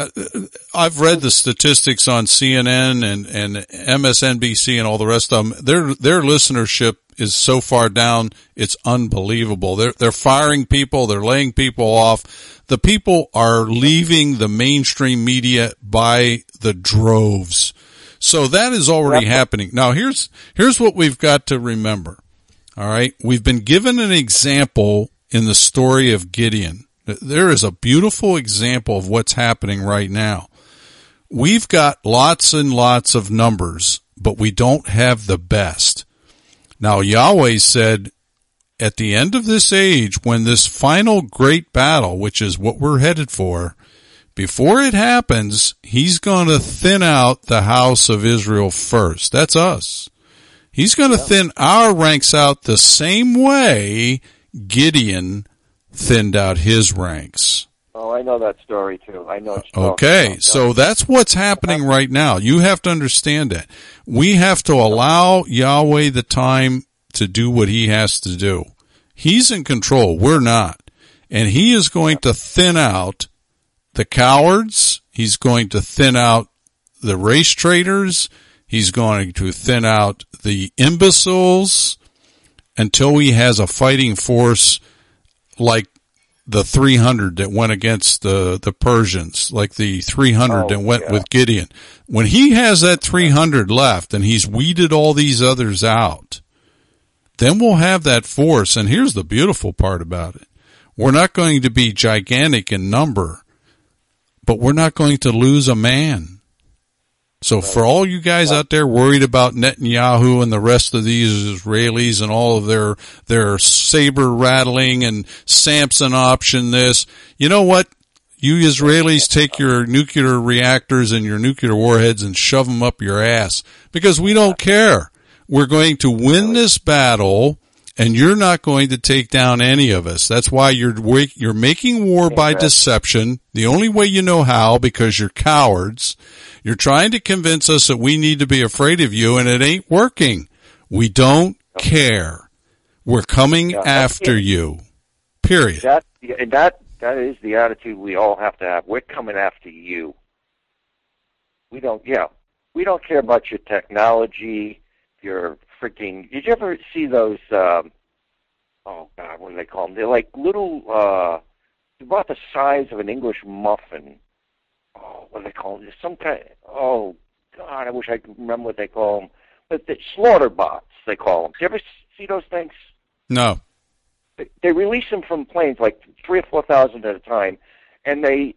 Speaker 2: I've read the statistics on CNN and MSNBC and all the rest of them. Their listenership is so far down, it's unbelievable. They're firing people, they're laying people off. The people are leaving the mainstream media by the droves. So that is already happening. Now here's what we've got to remember. All right. We've been given an example in the story of Gideon. There is a beautiful example of what's happening right now. We've got lots and lots of numbers, but we don't have the best. Now, Yahweh said at the end of this age, when this final great battle, which is what we're headed for, before it happens, he's going to thin out the house of Israel first. That's us. He's going to thin our ranks out the same way Gideon thinned out his ranks.
Speaker 4: Oh, I know that story too. I know.
Speaker 2: Okay, so that's what's happening right now. You have to understand that. We have to allow Yahweh the time to do what he has to do. He's in control. We're not. And he is going to thin out the cowards. He's going to thin out the race traitors. He's going to thin out the imbeciles until he has a fighting force like the 300 that went against the Persians, like the 300 that went with Gideon. When he has that 300 left and he's weeded all these others out, then we'll have that force. And here's the beautiful part about it. We're not going to be gigantic in number, but we're not going to lose a man. So for all you guys out there worried about Netanyahu and the rest of these Israelis and all of their saber rattling and Samson option this, you know what? You Israelis take your nuclear reactors and your nuclear warheads and shove them up your ass because we don't care. We're going to win this battle and you're not going to take down any of us. That's why you're making war by deception. The only way you know how, because you're cowards. You're trying to convince us that we need to be afraid of you, and it ain't working. We don't care. We're coming after you. Period.
Speaker 4: That is the attitude we all have to have. We're coming after you. We don't care about your technology, your freaking. Did you ever see those? Oh God, what do they call them? They're like little, about the size of an English muffin. Oh, what do they call them? Some kind. Oh God, I wish I could remember what they call them. But the slaughter bots, they call them. Did you ever see those things?
Speaker 2: No.
Speaker 4: They release them from planes, like 3,000 or 4,000 at a time, and they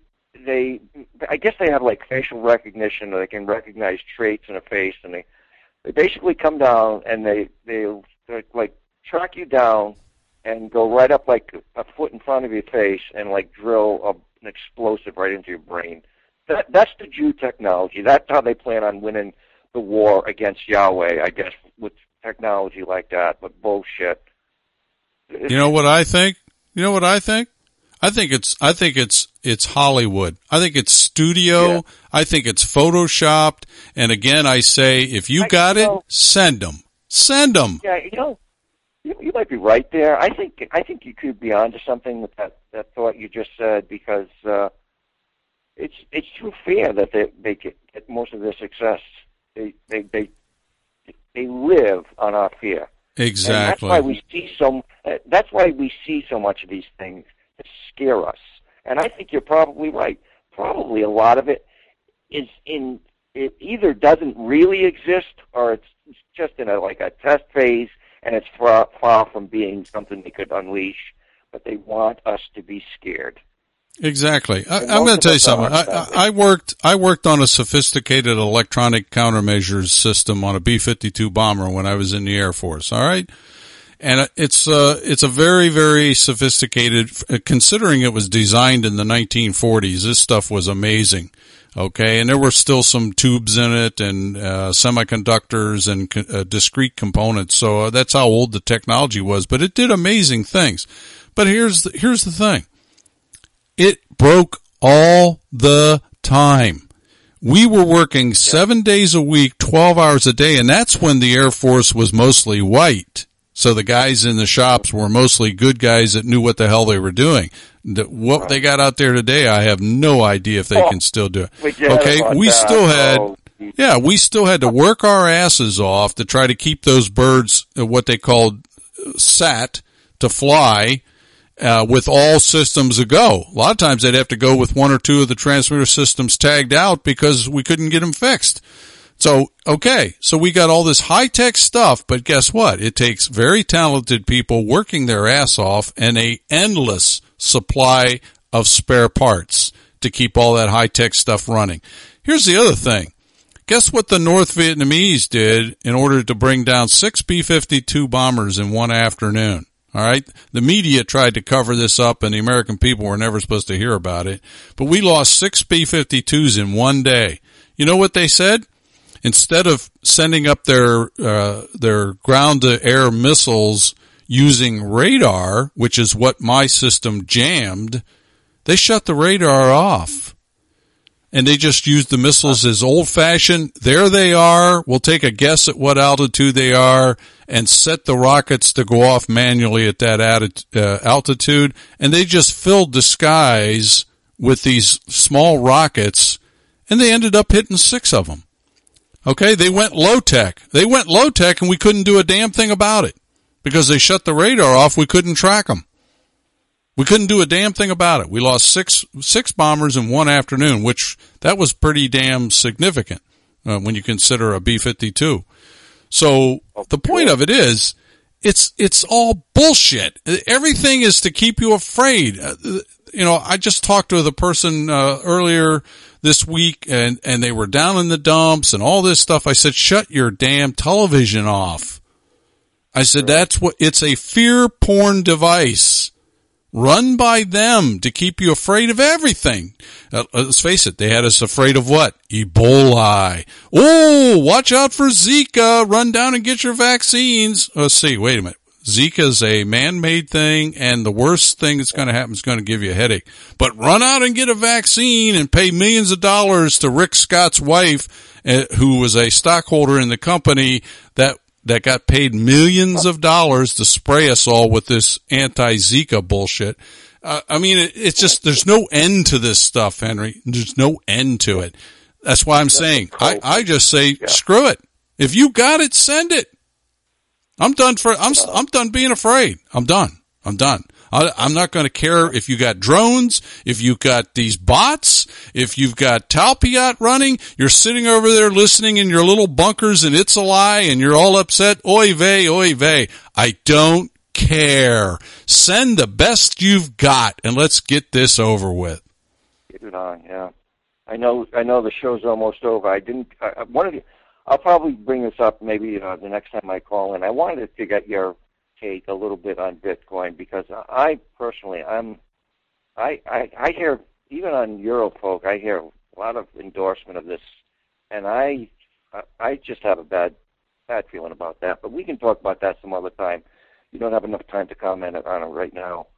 Speaker 4: I guess they have like facial recognition, or they can recognize traits in a face, and they basically come down and they like track you down and go right up like a foot in front of your face and like drill an explosive right into your brain. That's the Jew technology. That's how they plan on winning the war against Yahweh, I guess, with technology like that. But bullshit.
Speaker 2: You know what I think? I think it's Hollywood. I think it's studio. Yeah. I think it's photoshopped. And again, I say, if you got it, send them. Send them.
Speaker 4: Yeah, you might be right there. I think you could be onto something with that thought you just said, because it's through fear that they get most of their success. They live on our fear.
Speaker 2: Exactly.
Speaker 4: And that's why we see so much of these things to scare us. And I think you're probably right. Probably a lot of it is it either doesn't really exist or it's just in a test phase, and it's far from being something they could unleash. But they want us to be scared.
Speaker 2: Exactly. I'm going to tell you something. I worked on a sophisticated electronic countermeasures system on a B-52 bomber when I was in the Air Force. All right. And it's a very, very sophisticated, considering it was designed in the 1940s. This stuff was amazing. Okay. And there were still some tubes in it and, semiconductors and discrete components. So that's how old the technology was, but it did amazing things. But here's the thing. It broke all the time. We were working 7 days a week, 12 hours a day, and that's when the Air Force was mostly white. So the guys in the shops were mostly good guys that knew what the hell they were doing. What they got out there today, I have no idea if they can still do it. Okay, we still had to work our asses off to try to keep those birds, what they called sat, to fly, with all systems a go. A lot of times they'd have to go with one or two of the transmitter systems tagged out because we couldn't get them fixed. So, okay, so we got all this high-tech stuff, but guess what? It takes very talented people working their ass off and a endless supply of spare parts to keep all that high-tech stuff running. Here's the other thing. Guess what the North Vietnamese did in order to bring down 6 B-52 bombers in one afternoon? All right. The media tried to cover this up and the American people were never supposed to hear about it. But we lost 6 B-52s in one day. You know what they said? Instead of sending up their ground to air missiles using radar, which is what my system jammed, they shut the radar off. And they just used the missiles as old-fashioned. There they are. We'll take a guess at what altitude they are and set the rockets to go off manually at that altitude. And they just filled the skies with these small rockets, and they ended up hitting 6 of them. Okay, they went low-tech. And we couldn't do a damn thing about it because they shut the radar off. We couldn't track them. We couldn't do a damn thing about it. We lost six bombers in one afternoon, which that was pretty damn significant when you consider a B-52. So the point of it is, it's all bullshit. Everything is to keep you afraid. I just talked to the person earlier this week, and they were down in the dumps and all this stuff. I said, shut your damn television off. I said, it's a fear porn device. Run by them to keep you afraid of everything. Let's face it, they had us afraid of what? Ebola. Oh, watch out for Zika. Run down and get your vaccines. Let's see, wait a minute. Zika is a man-made thing, and the worst thing that's going to happen is going to give you a headache. But run out and get a vaccine and pay millions of dollars to Rick Scott's wife, who was a stockholder in the company that got paid millions of dollars to spray us all with this anti-Zika bullshit. It's just, there's no end to this stuff, Henry. There's no end to it. That's why I'm saying, I just say, screw it. If you got it, send it. I'm done being afraid. I'm done. I'm not going to care if you got drones, if you got these bots, if you've got Talpiot running, you're sitting over there listening in your little bunkers and it's a lie and you're all upset. Oy vey, oy vey. I don't care. Send the best you've got and let's get this over with.
Speaker 4: Get it on, yeah. I know the show's almost over. I'll probably bring this up maybe the next time I call in. I wanted to get your take a little bit on Bitcoin because I personally, I hear, even on Eurofolk, I hear a lot of endorsement of this, and I just have a bad feeling about that. But we can talk about that some other time. You don't have enough time to comment on it right now.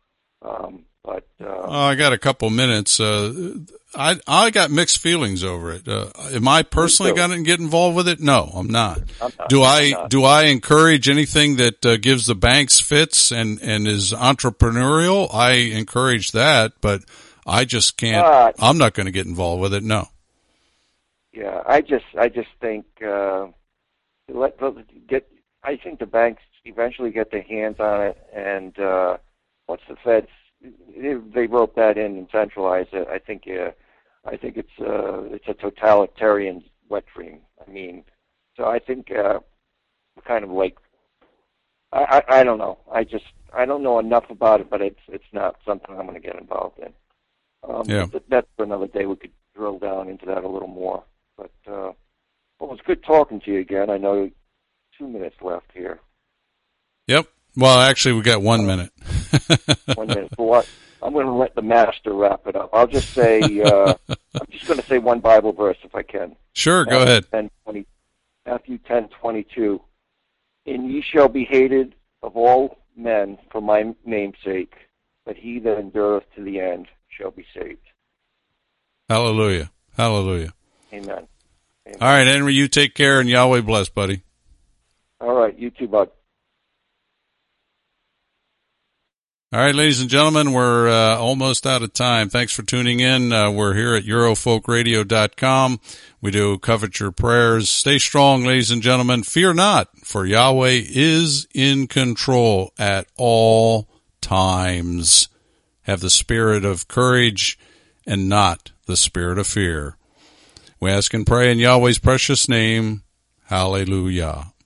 Speaker 4: I
Speaker 2: got a couple minutes. I got mixed feelings over it. Am I personally going to get involved with it? No, I'm not. Do I encourage anything that gives the banks fits and is entrepreneurial? I encourage that, but I just can't. I'm not going to get involved with it. No.
Speaker 4: Yeah, I just think I think the banks eventually get their hands on it, and once the Feds they rope that in and centralize it, I think it's a totalitarian wet dream. I mean, so I think kind of like, I don't know. I don't know enough about it, but it's not something I'm going to get involved in. That's for another day. We could drill down into that a little more. But well, it was good talking to you again. I know 2 minutes left here.
Speaker 2: Yep. Well, actually, we got 1 minute.
Speaker 4: 1 minute. For what? I'm going to let the master wrap it up. I'll just say, I'm just going to say one Bible verse if I can.
Speaker 2: Sure, go ahead.
Speaker 4: Matthew 10:22. And ye shall be hated of all men for my name's sake, but he that endureth to the end shall be saved.
Speaker 2: Hallelujah. Hallelujah.
Speaker 4: Amen.
Speaker 2: All right, Henry, you take care, and Yahweh bless, buddy.
Speaker 4: All right, you too, bud.
Speaker 2: All right, ladies and gentlemen, we're almost out of time. Thanks for tuning in. We're here at Eurofolkradio.com. We do covet your prayers. Stay strong, ladies and gentlemen. Fear not, for Yahweh is in control at all times. Have the spirit of courage and not the spirit of fear. We ask and pray in Yahweh's precious name. Hallelujah.